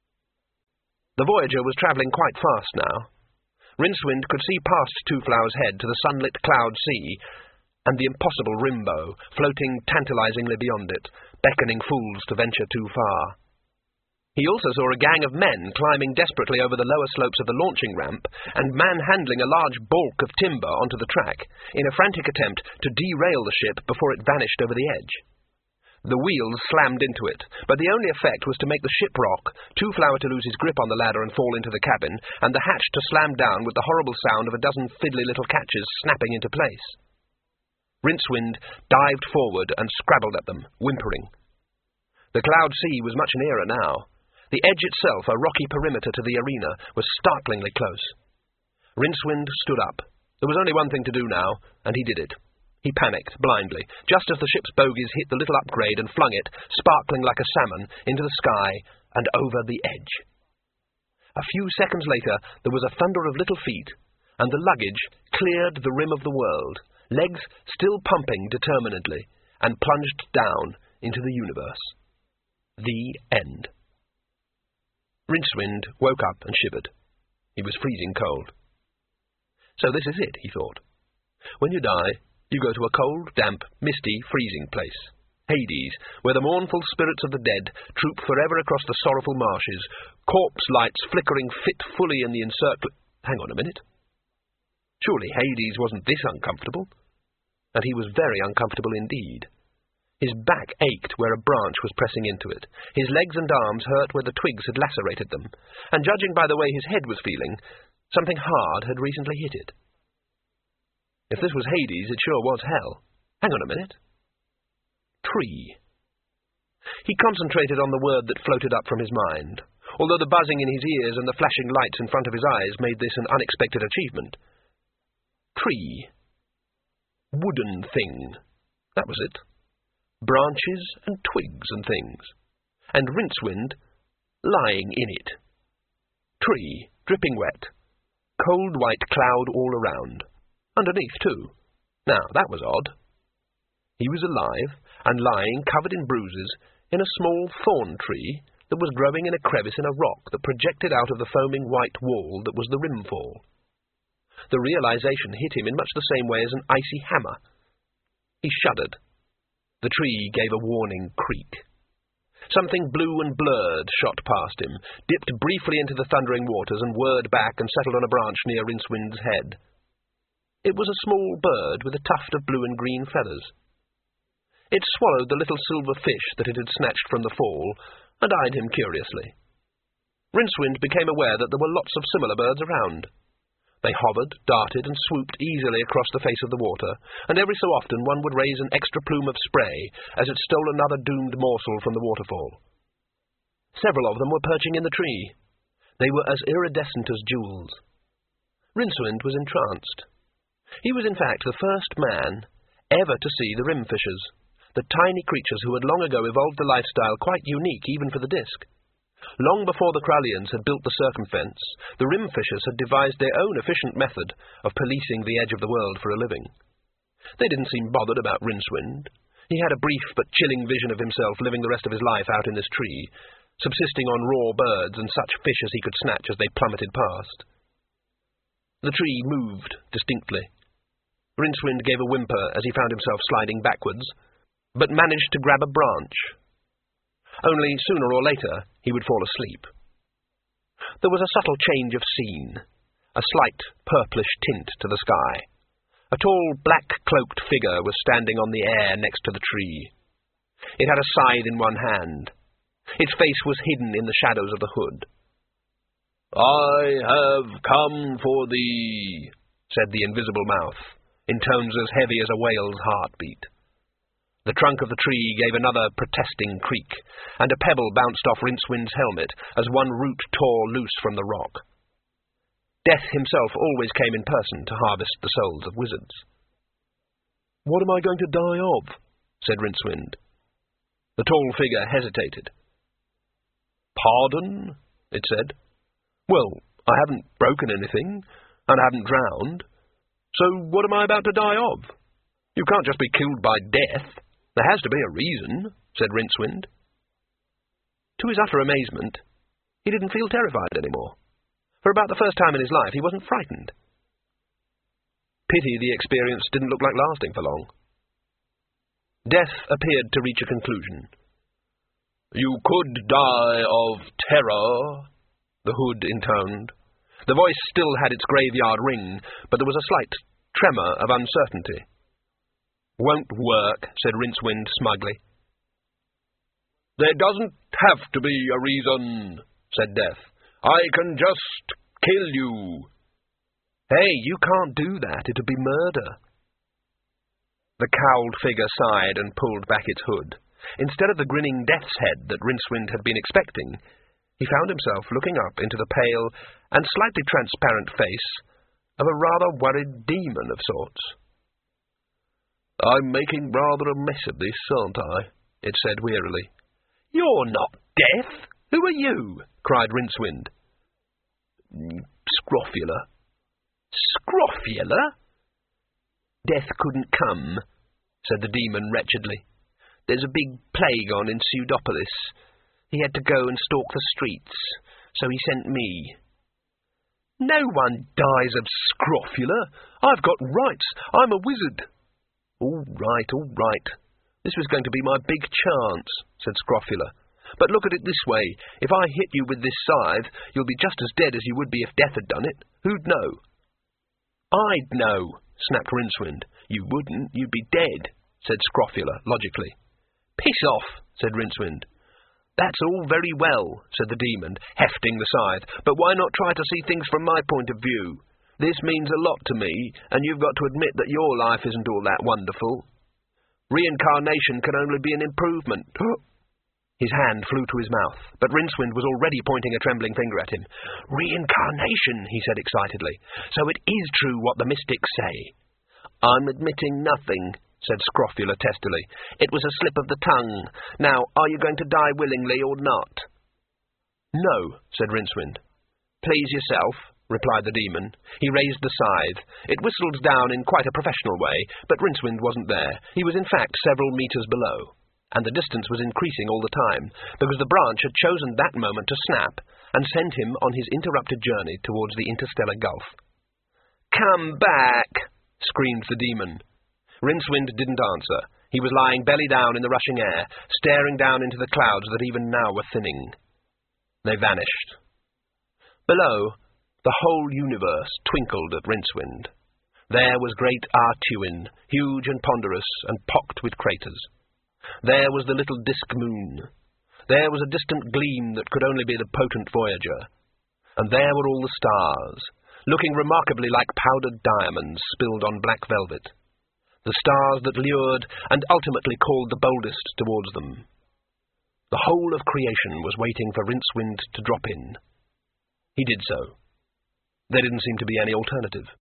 The Voyager was travelling quite fast now. Rincewind could see past Twoflower's head to the sunlit cloud sea, and the impossible Rimbo, floating tantalizingly beyond it, beckoning fools to venture too far. He also saw a gang of men climbing desperately over the lower slopes of the launching ramp, and manhandling a large bulk of timber onto the track, in a frantic attempt to derail the ship before it vanished over the edge. The wheels slammed into it, but the only effect was to make the ship rock, Twoflower to lose his grip on the ladder and fall into the cabin, and the hatch to slam down with the horrible sound of a dozen fiddly little catches snapping into place. Rincewind dived forward and scrabbled at them, whimpering. The cloud sea was much nearer now. The edge itself, a rocky perimeter to the arena, was startlingly close. Rincewind stood up. There was only one thing to do now, and he did it. He panicked, blindly, just as the ship's bogies hit the little upgrade and flung it, sparkling like a salmon, into the sky and over the edge. A few seconds later, there was a thunder of little feet, and the luggage cleared the rim of the world, legs still pumping determinedly, and plunged down into the universe. The end. Rincewind woke up and shivered. He was freezing cold. So this is it, he thought. When you die, you go to a cold, damp, misty, freezing place, Hades, where the mournful spirits of the dead troop forever across the sorrowful marshes, corpse lights flickering fitfully in the encircling... Hang on a minute. Surely Hades wasn't this uncomfortable? And he was very uncomfortable indeed. His back ached where a branch was pressing into it. His legs and arms hurt where the twigs had lacerated them, and judging by the way his head was feeling, something hard had recently hit it. If this was Hades, it sure was hell. Hang on a minute. Tree. He concentrated on the word that floated up from his mind, although the buzzing in his ears and the flashing lights in front of his eyes made this an unexpected achievement. Tree. Wooden thing. That was it. Branches and twigs and things. And Rincewind lying in it. Tree, dripping wet. Cold white cloud all around. Underneath, too. Now, that was odd. He was alive, and lying, covered in bruises, in a small thorn tree that was growing in a crevice in a rock that projected out of the foaming white wall that was the rimfall. The realization hit him in much the same way as an icy hammer. He shuddered. The tree gave a warning creak. Something blue and blurred shot past him, dipped briefly into the thundering waters, and whirred back and settled on a branch near Rincewind's head. It was a small bird with a tuft of blue and green feathers. It swallowed the little silver fish that it had snatched from the fall, and eyed him curiously. Rincewind became aware that there were lots of similar birds around. They hovered, darted, and swooped easily across the face of the water, and every so often one would raise an extra plume of spray as it stole another doomed morsel from the waterfall. Several of them were perching in the tree. They were as iridescent as jewels. Rincewind was entranced. He was in fact the first man ever to see the rimfishers, the tiny creatures who had long ago evolved a lifestyle quite unique even for the disk. Long before the Krallians had built the circumfence, the rimfishers had devised their own efficient method of policing the edge of the world for a living. They didn't seem bothered about Rincewind. He had a brief but chilling vision of himself living the rest of his life out in this tree, subsisting on raw birds and such fish as he could snatch as they plummeted past. The tree moved distinctly. Rincewind gave a whimper as he found himself sliding backwards, but managed to grab a branch. Only sooner or later he would fall asleep. There was a subtle change of scene, a slight purplish tint to the sky. A tall, black-cloaked figure was standing on the air next to the tree. It had a scythe in one hand. Its face was hidden in the shadows of the hood. "I have come for thee," said the invisible mouth, in tones as heavy as a whale's heartbeat. The trunk of the tree gave another protesting creak, and a pebble bounced off Rincewind's helmet as one root tore loose from the rock. Death himself always came in person to harvest the souls of wizards. "What am I going to die of?" said Rincewind. The tall figure hesitated. "Pardon?" it said. "Well, I haven't broken anything, and I haven't drowned. So what am I about to die of? You can't just be killed by death. There has to be a reason," said Rincewind. To his utter amazement, he didn't feel terrified anymore. For about the first time in his life, he wasn't frightened. Pity the experience didn't look like lasting for long. Death appeared to reach a conclusion. "You could die of terror," the hood intoned. The voice still had its graveyard ring, but there was a slight tremor of uncertainty. "Won't work," said Rincewind smugly. "There doesn't have to be a reason," said Death. "I can just kill you." "Hey, you can't do that. It'd be murder." The cowled figure sighed and pulled back its hood. Instead of the grinning death's head that Rincewind had been expecting, he found himself looking up into the pale and slightly transparent face of a rather worried demon of sorts. "I'm making rather a mess of this, aren't I?" it said wearily. "You're not Death! Who are you?" cried Rincewind. "Scrofula." "Scrofula?" "Death couldn't come," said the demon wretchedly. "There's a big plague on in Pseudopolis. He had to go and stalk the streets, so he sent me." "No one dies of scrofula. I've got rights. I'm a wizard." "All right, all right. This was going to be my big chance," said Scrofula. "But look at it this way. If I hit you with this scythe, you'll be just as dead as you would be if Death had done it. Who'd know?" "I'd know," snapped Rincewind. "You wouldn't. You'd be dead," said Scrofula logically. "Piss off," said Rincewind. "That's all very well," said the demon, hefting the scythe, "but why not try to see things from my point of view? This means a lot to me, and you've got to admit that your life isn't all that wonderful. Reincarnation can only be an improvement." His hand flew to his mouth, but Rincewind was already pointing a trembling finger at him. "Reincarnation," he said excitedly. "So it is true what the mystics say." "I'm admitting nothing," said Scrofula testily. "It was a slip of the tongue. Now, are you going to die willingly or not?" "No," said Rincewind. "Please yourself," replied the demon. He raised the scythe. It whistled down in quite a professional way, but Rincewind wasn't there. He was in fact several metres below, and the distance was increasing all the time, because the branch had chosen that moment to snap and send him on his interrupted journey towards the interstellar gulf. "Come back!" screamed the demon. Rincewind didn't answer. He was lying belly down in the rushing air, staring down into the clouds that even now were thinning. They vanished. Below, the whole universe twinkled at Rincewind. There was great Artuin, huge and ponderous and pocked with craters. There was the little disk moon. There was a distant gleam that could only be the potent Voyager. And there were all the stars, looking remarkably like powdered diamonds spilled on black velvet. The stars that lured and ultimately called the boldest towards them. The whole of creation was waiting for Rincewind to drop in. He did so. There didn't seem to be any alternative.